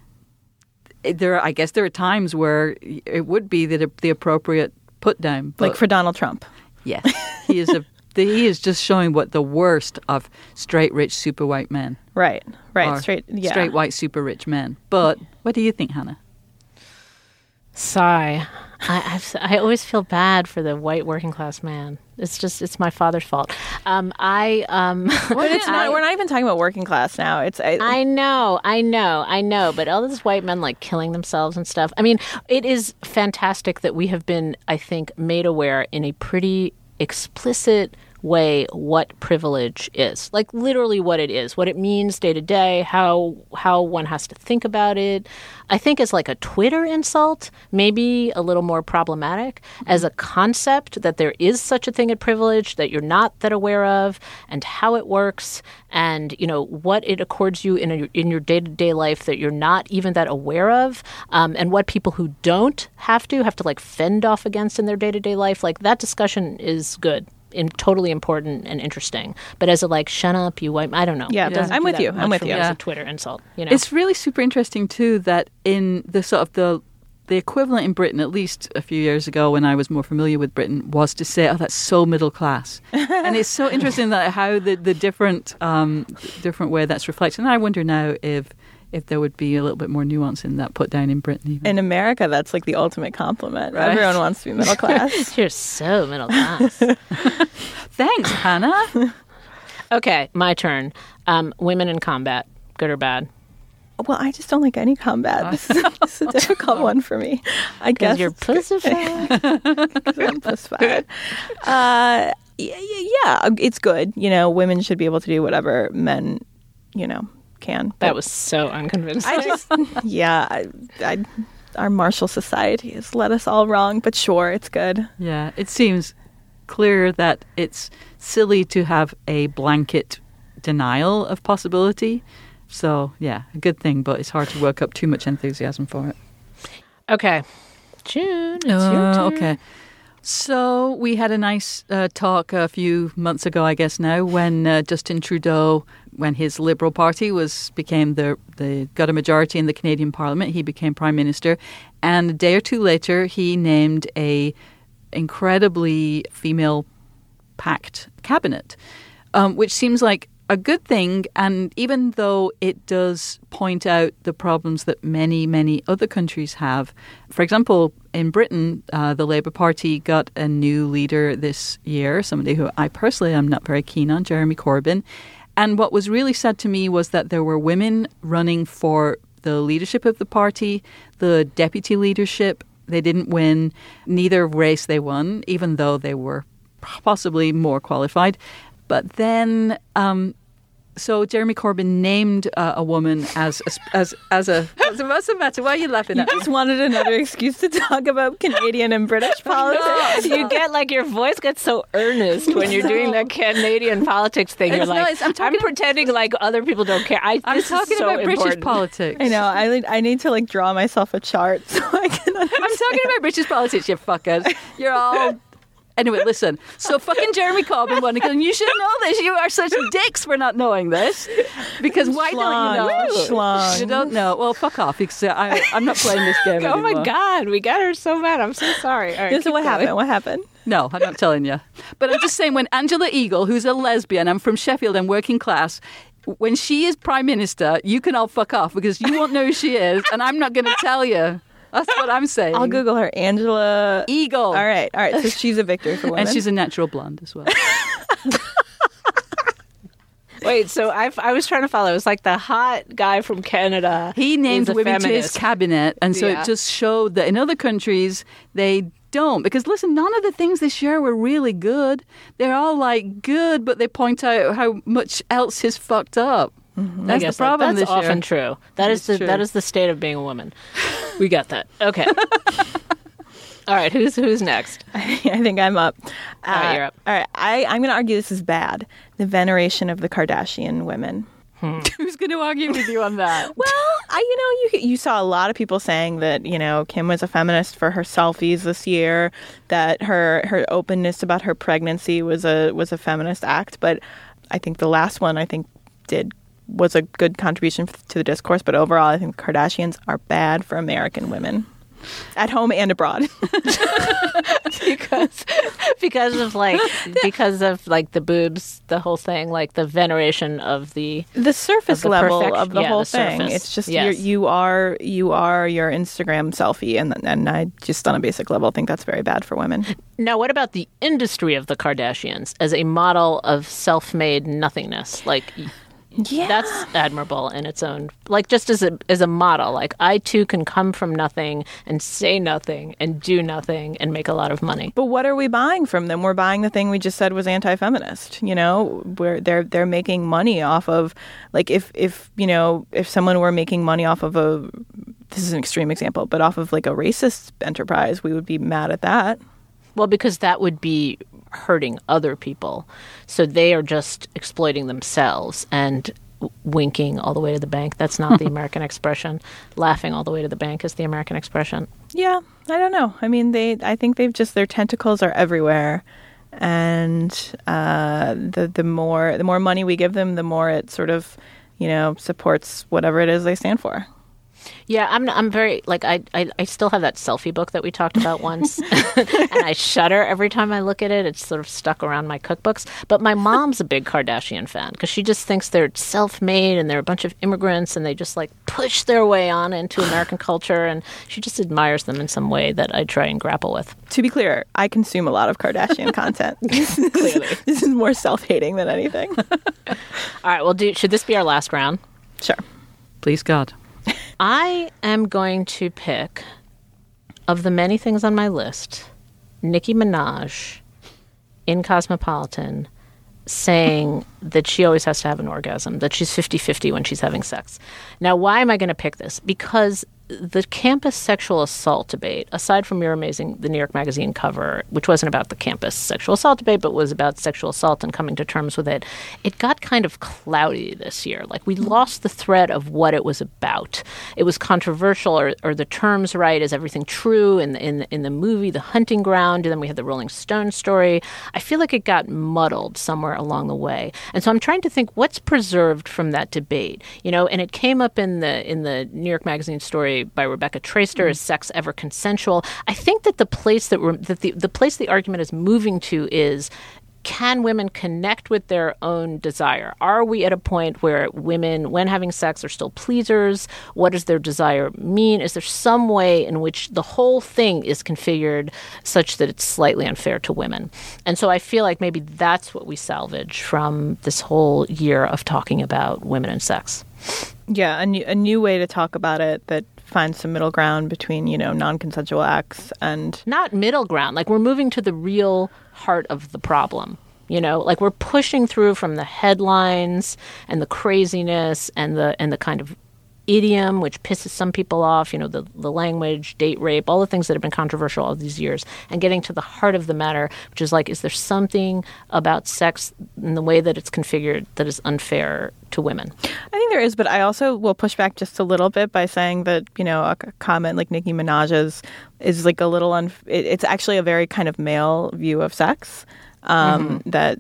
[SPEAKER 6] I guess there are times where it would be the appropriate put down.
[SPEAKER 9] Like for Donald Trump.
[SPEAKER 6] Yes. He is just showing what the worst of straight, rich, super white men.
[SPEAKER 9] Right. Straight
[SPEAKER 6] white, super rich men. But what do you think, Hannah?
[SPEAKER 8] Sigh. I always feel bad for the white working class man. It's my father's fault.
[SPEAKER 9] But it's not. We're not even talking about working class now.
[SPEAKER 8] I know. But all these white men killing themselves and stuff. I mean, it is fantastic that we have been, I think, made aware in a pretty explicit way what privilege is, literally what it is, what it means day to day, how one has to think about it. I think as a Twitter insult, maybe a little more problematic. As a concept that there is such a thing as privilege that you're not that aware of, and how it works, and what it accords you in your day to day life that you're not even that aware of, and what people who don't have to fend off against in their day to day life. That discussion is good. Totally important and interesting, but as a shut up, you white. I don't know.
[SPEAKER 9] Yeah, I'm with you.
[SPEAKER 8] As a Twitter insult,
[SPEAKER 6] It's really super interesting too that in the sort of the equivalent in Britain, at least a few years ago when I was more familiar with Britain, was to say, "Oh, that's so middle class," and it's so interesting that how the different way that's reflected. And I wonder now if there would be a little bit more nuance in that put down in Britain. Even.
[SPEAKER 9] In America, that's the ultimate compliment. Right? Everyone wants to be middle class.
[SPEAKER 8] You're so middle class.
[SPEAKER 6] Thanks, Hannah.
[SPEAKER 8] Okay, my turn. Women in combat, good or bad?
[SPEAKER 9] Well, I just don't like any combat. This is a difficult one for me. I guess
[SPEAKER 8] you're pussified.
[SPEAKER 9] Because I'm pussified. Yeah, it's good. Women should be able to do whatever men, can.
[SPEAKER 8] That was so unconvincing.
[SPEAKER 9] I our Marshall Society has led us all wrong, but sure, it's good.
[SPEAKER 6] Yeah, it seems clear that it's silly to have a blanket denial of possibility. So, yeah, a good thing, but it's hard to work up too much enthusiasm for it.
[SPEAKER 8] Okay. June, it's your turn.
[SPEAKER 6] Okay. So we had a nice talk a few months ago, I guess now, when Justin Trudeau, when his Liberal Party became got a majority in the Canadian Parliament, he became Prime Minister. And a day or two later, he named a incredibly female-packed cabinet, which seems like a good thing. And even though it does point out the problems that many, many other countries have, for example, in Britain, the Labour Party got a new leader this year, somebody who I personally am not very keen on, Jeremy Corbyn. And what was really sad to me was that there were women running for the leadership of the party, the deputy leadership. They didn't win. Neither race they won, even though they were possibly more qualified. But then, so Jeremy Corbyn named a woman as a what's the matter? Why are you laughing at me?
[SPEAKER 9] You just wanted another excuse to talk about Canadian and British politics.
[SPEAKER 8] You get your voice gets so earnest when you're doing the Canadian politics thing. You're I'm pretending like other people don't care. I'm talking
[SPEAKER 6] about
[SPEAKER 8] important.
[SPEAKER 6] British politics.
[SPEAKER 9] I know. I need to draw myself a chart so I can understand.
[SPEAKER 6] I'm talking about British politics, you fuckers. You're all... Anyway, listen. So fucking Jeremy Corbyn won again. You should know this. You are such dicks for not knowing this. Because why don't you know?
[SPEAKER 9] Schlong.
[SPEAKER 6] You don't know. Well, fuck off. Because I'm not playing this game anymore.
[SPEAKER 8] Oh my God. We got her so mad. I'm so sorry. All right,
[SPEAKER 9] so what happened? What happened?
[SPEAKER 6] No, I'm not telling you. But I'm just saying when Angela Eagle, who's a lesbian, I'm from Sheffield, I'm working class, when she is Prime Minister, you can all fuck off because you won't know who she is and I'm not going to tell you. That's what I'm saying.
[SPEAKER 9] I'll Google her. Angela
[SPEAKER 6] Eagle.
[SPEAKER 9] All right. So she's a victory for women.
[SPEAKER 6] And she's a natural blonde as well.
[SPEAKER 8] Wait, so I was trying to follow. It was the hot guy from Canada.
[SPEAKER 6] He named women
[SPEAKER 8] feminist.
[SPEAKER 6] to his cabinet. And so it just showed that in other countries, they don't. Because listen, none of the things this year were really good. They're all good, but they point out how much else is fucked up.
[SPEAKER 8] Mm-hmm.
[SPEAKER 6] That's the problem
[SPEAKER 8] that's
[SPEAKER 6] this year.
[SPEAKER 8] Often true. That is the state of being a woman. We got that. Okay. All right. Who's next?
[SPEAKER 9] I think I'm up.
[SPEAKER 8] All right, you're up.
[SPEAKER 9] All right. I'm going to argue this is bad. The veneration of the Kardashian women.
[SPEAKER 6] Who's going to argue with you on that?
[SPEAKER 9] Well, you saw a lot of people saying that, Kim was a feminist for her selfies this year, that her openness about her pregnancy was a feminist act. But I think the last one, was a good contribution to the discourse, but overall, I think the Kardashians are bad for American women, at home and abroad,
[SPEAKER 8] because of the boobs, the whole thing, the veneration of the
[SPEAKER 9] surface level of the whole thing.
[SPEAKER 8] Surface.
[SPEAKER 9] It's just
[SPEAKER 8] yes.
[SPEAKER 9] you are your Instagram selfie, and I just on a basic level think that's very bad for women.
[SPEAKER 8] Now, what about the industry of the Kardashians as a model of self-made nothingness?
[SPEAKER 9] Yeah.
[SPEAKER 8] That's admirable in its own, just as a model. I too can come from nothing and say nothing and do nothing and make a lot of money.
[SPEAKER 9] But what are we buying from them? We're buying the thing we just said was anti-feminist. Where they're making money off of if someone were making money off of this is an extreme example, but off of a racist enterprise, we would be mad at that.
[SPEAKER 8] Well, because that would be hurting other people. So they are just exploiting themselves and winking all the way to the bank. That's not the American expression. Laughing all the way to the bank is the American expression.
[SPEAKER 9] Yeah, I don't know. I mean, I think their tentacles are everywhere. And the more money we give them, the more it sort of, supports whatever it is they stand for.
[SPEAKER 8] Yeah, I'm very I still have that selfie book that we talked about once, and I shudder every time I look at it. It's sort of stuck around my cookbooks. But my mom's a big Kardashian fan because she just thinks they're self-made and they're a bunch of immigrants and they just push their way on into American culture, and she just admires them in some way that I try and grapple with.
[SPEAKER 9] To be clear, I consume a lot of Kardashian content.
[SPEAKER 8] Clearly,
[SPEAKER 9] this is more self-hating than anything.
[SPEAKER 8] All right, well, should this be our last round?
[SPEAKER 9] Sure.
[SPEAKER 6] Please, God.
[SPEAKER 8] I am going to pick, of the many things on my list, Nicki Minaj in Cosmopolitan saying that she always has to have an orgasm, that she's 50-50 when she's having sex. Now, why am I going to pick this? Because the campus sexual assault debate, aside from the New York Magazine cover, which wasn't about the campus sexual assault debate, but was about sexual assault and coming to terms with it, it got kind of cloudy this year. Like, we lost the thread of what it was about. It was controversial, or the terms right, is everything true in the movie, The Hunting Ground, and then we had the Rolling Stone story. I feel like it got muddled somewhere along the way. And so I'm trying to think what's preserved from that debate, and it came up in the New York Magazine story by Rebecca Traister, Is Sex Ever Consensual? I think that the place the place the argument is moving to is, can women connect with their own desire? Are we at a point where women, when having sex, are still pleasers? What does their desire mean? Is there some way in which the whole thing is configured such that it's slightly unfair to women? And so I feel like maybe that's what we salvage from this whole year of talking about women and sex.
[SPEAKER 9] Yeah, a new way to talk about it that finds some middle ground between, non-consensual acts and...
[SPEAKER 8] Not middle ground. Like, we're moving to the real heart of the problem. Like, we're pushing through from the headlines and the craziness and the kind of idiom, which pisses some people off, the language, date rape, all the things that have been controversial all these years, and getting to the heart of the matter, which is like, is there something about sex in the way that it's configured that is unfair to women?
[SPEAKER 9] I think there is, but I also will push back just a little bit by saying that, a comment like Nicki Minaj's is like a little, it's actually a very kind of male view of sex. That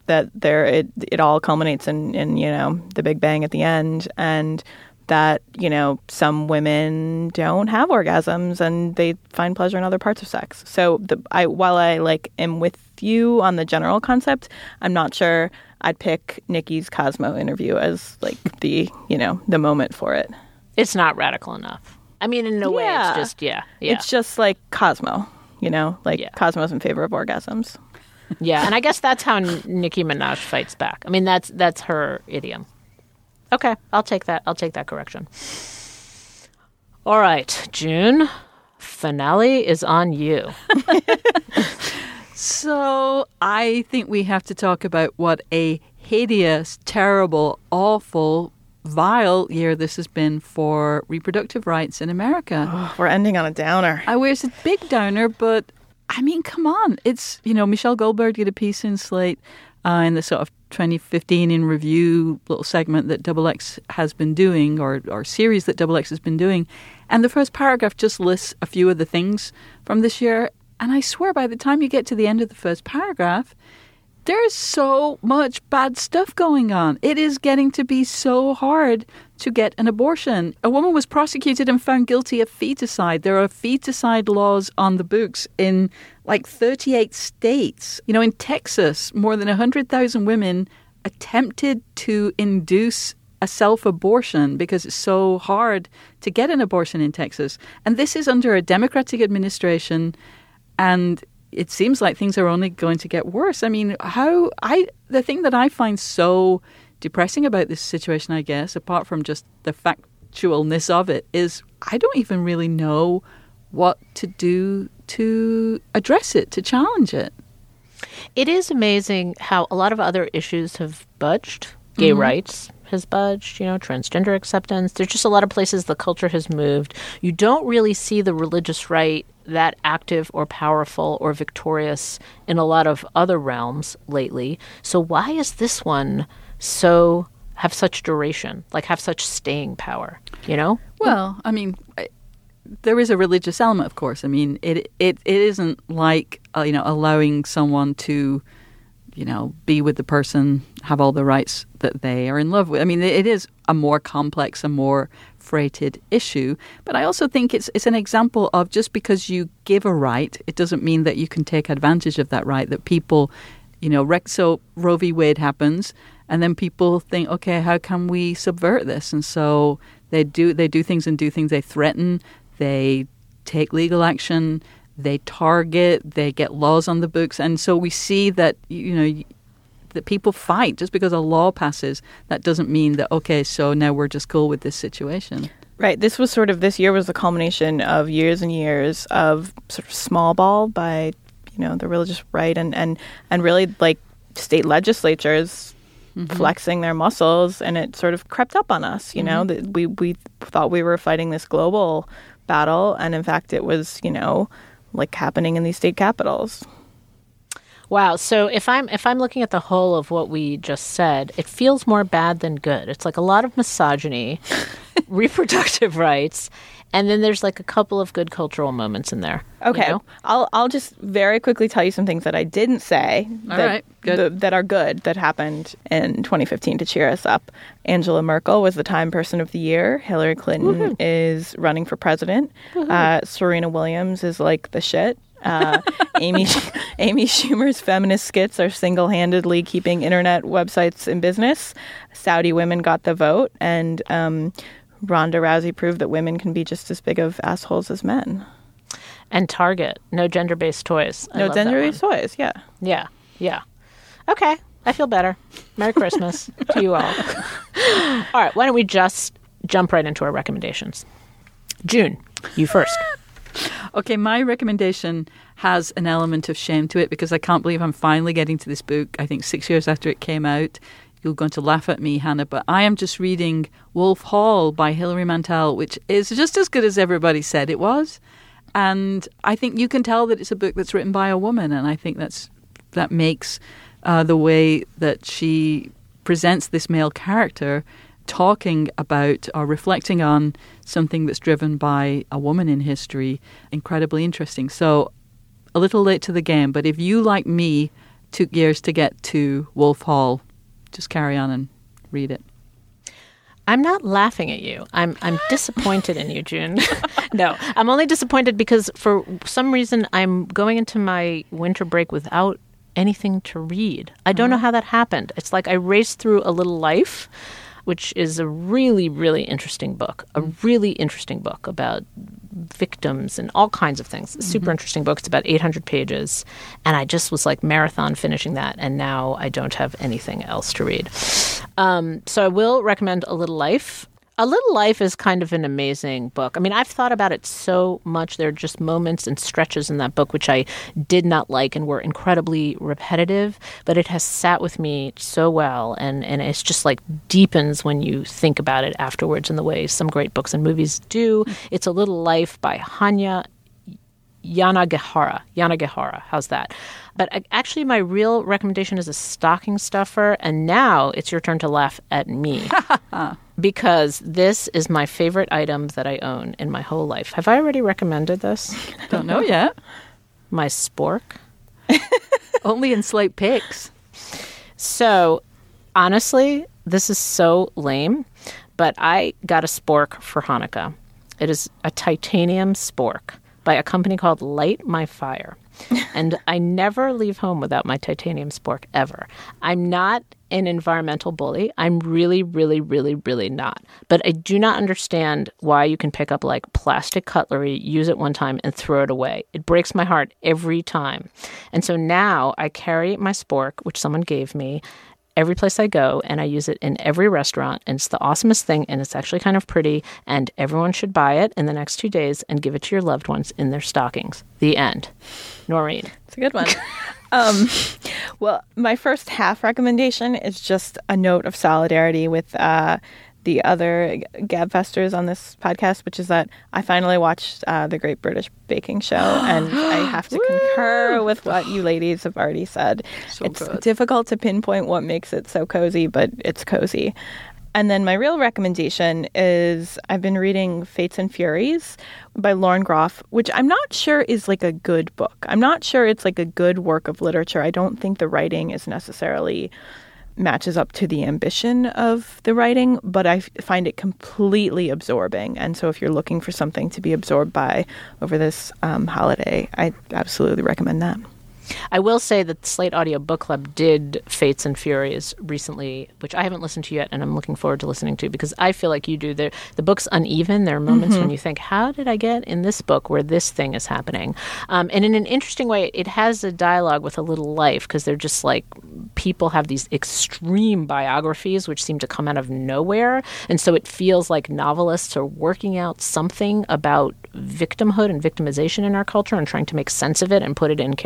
[SPEAKER 9] it all culminates in the Big Bang at the end, and that, some women don't have orgasms and they find pleasure in other parts of sex. So while I am with you on the general concept, I'm not sure I'd pick Nicki's Cosmo interview as the moment for it.
[SPEAKER 8] It's not radical enough. I mean, in a way, it's just,
[SPEAKER 9] It's just like Cosmo, Cosmo's in favor of orgasms.
[SPEAKER 8] Yeah, and I guess that's how Nicki Minaj fights back. I mean, that's her idiom. Okay, I'll take that. I'll take that correction. All right, June, finale is on you.
[SPEAKER 6] So I think we have to talk about what a hideous, terrible, awful, vile year this has been for reproductive rights in America.
[SPEAKER 9] Oh, we're ending on a downer.
[SPEAKER 6] It's a big downer, but I mean, come on. It's, Michelle Goldberg did a piece in Slate in the sort of 2015 in review little segment that XX has been doing, or series that XX has been doing. And the first paragraph just lists a few of the things from this year. And I swear, by the time you get to the end of the first paragraph, there's so much bad stuff going on. It is getting to be so hard to get an abortion. A woman was prosecuted and found guilty of feticide. There are feticide laws on the books in 38 states. In Texas, more than 100,000 women attempted to induce a self-abortion because it's so hard to get an abortion in Texas. And this is under a Democratic administration, and it seems like things are only going to get worse. I mean, the thing that I find so depressing about this situation, I guess, apart from just the factualness of it, is I don't even really know what to do to address it, to challenge it.
[SPEAKER 8] It is amazing how a lot of other issues have budged. Gay rights has budged, transgender acceptance. There's just a lot of places the culture has moved. You don't really see the religious right that active or powerful or victorious in a lot of other realms lately. So why is this one have such duration, have such staying power,
[SPEAKER 6] Well, I mean, there is a religious element, of course. I mean, it isn't like, allowing someone to, be with the person, have all the rights that they are in love with. I mean, it is a more complex, a more freighted issue. But I also think it's an example of, just because you give a right, it doesn't mean that you can take advantage of that right, that people, so Roe v. Wade happens, and then people think, okay, how can we subvert this? And so they do things and do things. They threaten, they take legal action, they target, they get laws on the books. And so we see that, that people fight. Just because a law passes, that doesn't mean that, okay, so now we're just cool with this situation.
[SPEAKER 9] Right. This year was the culmination of years and years of sort of small ball by, the religious right and really state legislatures flexing their muscles, and it sort of crept up on us, that we thought we were fighting this global battle. And in fact, it was, like happening in these state capitals.
[SPEAKER 8] Wow. So if I'm looking at the whole of what we just said, it feels more bad than good. It's like a lot of misogyny, reproductive rights, and then there's like a couple of good cultural moments in there.
[SPEAKER 9] Okay. I'll just very quickly tell you some things that I didn't say that are good that happened in 2015 to cheer us up. Angela Merkel was the Time Person of the Year. Hillary Clinton is running for president. Serena Williams is like the shit. Amy Schumer's feminist skits are single-handedly keeping internet websites in business. Saudi women got the vote, and Ronda Rousey proved that women can be just as big of assholes as men.
[SPEAKER 8] And Target, no gender-based toys.
[SPEAKER 9] No gender-based toys, yeah.
[SPEAKER 8] Yeah. Okay, I feel better. Merry Christmas to you all. All right, why don't we just jump right into our recommendations? June, you first.
[SPEAKER 6] Okay, my recommendation has an element of shame to it because I can't believe I'm finally getting to this book, I think 6 years after it came out. You're going to laugh at me, Hannah, but I am just reading Wolf Hall by Hilary Mantel, which is just as good as everybody said it was. And I think you can tell that it's a book that's written by a woman, and I think that makes the way that she presents this male character talking about or reflecting on something that's driven by a woman in history incredibly interesting. So a little late to the game, but if you, like me, took years to get to Wolf Hall, just carry on and read it.
[SPEAKER 8] I'm not laughing at you. I'm disappointed in you, June. No, I'm only disappointed because for some reason I'm going into my winter break without anything to read. I don't know how that happened. It's like I raced through A Little Life, which is a really, really interesting book. A really interesting book about victims and all kinds of things. Super interesting book. It's about 800 pages. And I just was like marathon finishing that. And now I don't have anything else to read. So I will recommend A Little Life. A Little Life is kind of an amazing book. I mean, I've thought about it so much. There are just moments and stretches in that book which I did not like and were incredibly repetitive, but it has sat with me so well, and it's just like deepens when you think about it afterwards in the way some great books and movies do. It's A Little Life by Hanya Yanagihara. How's that? But actually, my real recommendation is a stocking stuffer, and now it's your turn to laugh at me. Because this is my favorite item that I own in my whole life. Have I already recommended this?
[SPEAKER 6] Don't know yet.
[SPEAKER 8] My spork.
[SPEAKER 6] Only in Slate Picks.
[SPEAKER 8] So, honestly, this is so lame, but I got a spork for Hanukkah. It is a titanium spork by a company called Light My Fire. And I never leave home without my titanium spork, ever. I'm not an environmental bully. I'm really, really, really, really not. But I do not understand why you can pick up like plastic cutlery, use it one time, and throw it away. It breaks my heart every time. And so now I carry my spork, which someone gave me, every place I go, and I use it in every restaurant, and it's the awesomest thing, and it's actually kind of pretty, and everyone should buy it in the next 2 days and give it to your loved ones in their stockings. The end. Noreen.
[SPEAKER 9] It's a good one. Well, my first half recommendation is just a note of solidarity with the other gabfesters on this podcast, which is that I finally watched The Great British Baking Show, and I have to concur with what you ladies have already said. It's difficult to pinpoint what makes it so cozy, but it's cozy. And then my real recommendation is I've been reading Fates and Furies by Lauren Groff, which I'm not sure is like a good book. I'm not sure it's like a good work of literature. I don't think the writing is necessarily matches up to the ambition of the writing, but I find it completely absorbing. And so if you're looking for something to be absorbed by over this holiday, I absolutely recommend that.
[SPEAKER 8] I will say that the Slate Audio Book Club did Fates and Furies recently, which I haven't listened to yet, and I'm looking forward to listening to because I feel like you do. The book's uneven. There are moments when you think, how did I get in this book where this thing is happening? And in an interesting way, it has a dialogue with A Little Life because they're just like people have these extreme biographies which seem to come out of nowhere. And so it feels like novelists are working out something about victimhood and victimization in our culture and trying to make sense of it and put it in characters.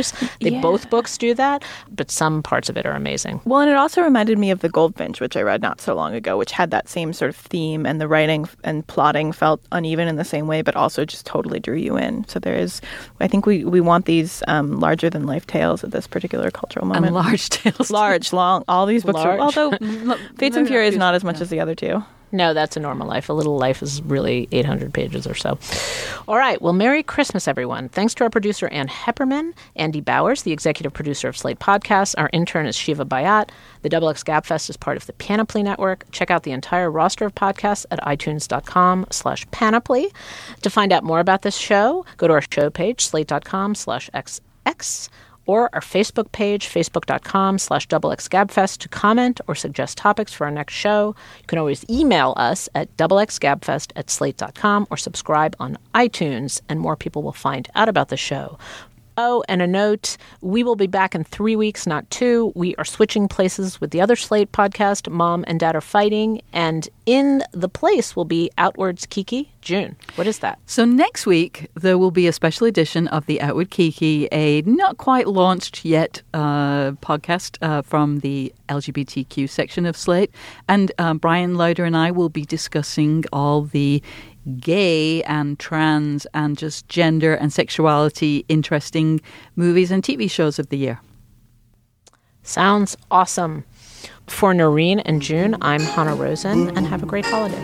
[SPEAKER 8] course. Both books do that, but some parts of it are amazing.
[SPEAKER 9] Well, and it also reminded me of The Goldfinch, which I read not so long ago, which had that same sort of theme, and the writing and plotting felt uneven in the same way, but also just totally drew you in. So I think we want these larger-than-life tales at this particular cultural moment.
[SPEAKER 6] And large tales.
[SPEAKER 9] Large, long, all these books are, although Fates and Fury is not as much as the other two.
[SPEAKER 8] No, that's a normal life. A Little Life is really 800 pages or so. All right. Well, Merry Christmas, everyone. Thanks to our producer, Ann Hepperman, Andy Bowers, the executive producer of Slate Podcasts. Our intern is Shiva Bayat. The XX Gabfest is part of the Panoply Network. Check out the entire roster of podcasts at itunes.com/panoply. To find out more about this show, go to our show page, slate.com/xx. or our Facebook page, facebook.com/XXGabfest, to comment or suggest topics for our next show. You can always email us at xxgabfest@slate.com or subscribe on iTunes, and more people will find out about the show. Oh, and a note, we will be back in 3 weeks, not 2. We are switching places with the other Slate podcast, Mom and Dad Are Fighting, and in the place will be Outwards Kiki. June, what is that?
[SPEAKER 6] So next week, there will be a special edition of the Outward Kiki, a not quite launched yet podcast from the LGBTQ section of Slate. And Brian Lauder and I will be discussing all the gay and trans and just gender and sexuality interesting movies and TV shows of the year.
[SPEAKER 8] Sounds awesome. For Noreen and June, I'm Hannah Rosen, and have a great holiday.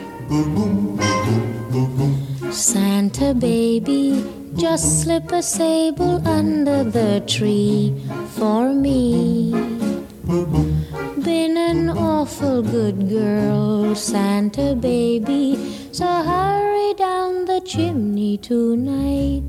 [SPEAKER 12] Santa baby, just slip a sable under the tree for me. Been an awful good girl, Santa baby, so hurry down the chimney tonight.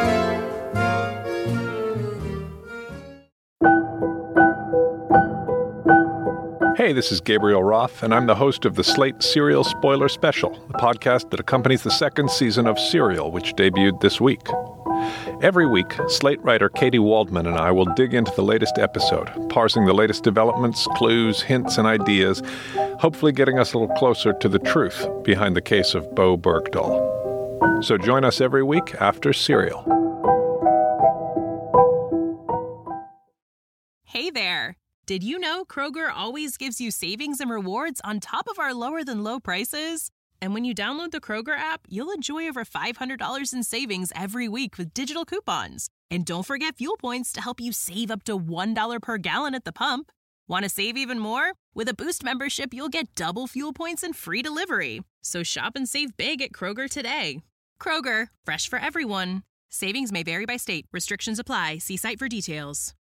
[SPEAKER 13] Hey, this is Gabriel Roth, and I'm the host of the Slate Serial Spoiler Special, the podcast that accompanies the second season of Serial, which debuted this week. Every week, Slate writer Katie Waldman and I will dig into the latest episode, parsing the latest developments, clues, hints, and ideas, hopefully getting us a little closer to the truth behind the case of Bo Bergdahl. So join us every week after Serial.
[SPEAKER 5] Hey there! Did you know Kroger always gives you savings and rewards on top of our lower-than-low prices? And when you download the Kroger app, you'll enjoy over $500 in savings every week with digital coupons. And don't forget fuel points to help you save up to $1 per gallon at the pump. Want to save even more? With a Boost membership, you'll get double fuel points and free delivery. So shop and save big at Kroger today. Kroger, fresh for everyone. Savings may vary by state. Restrictions apply. See site for details.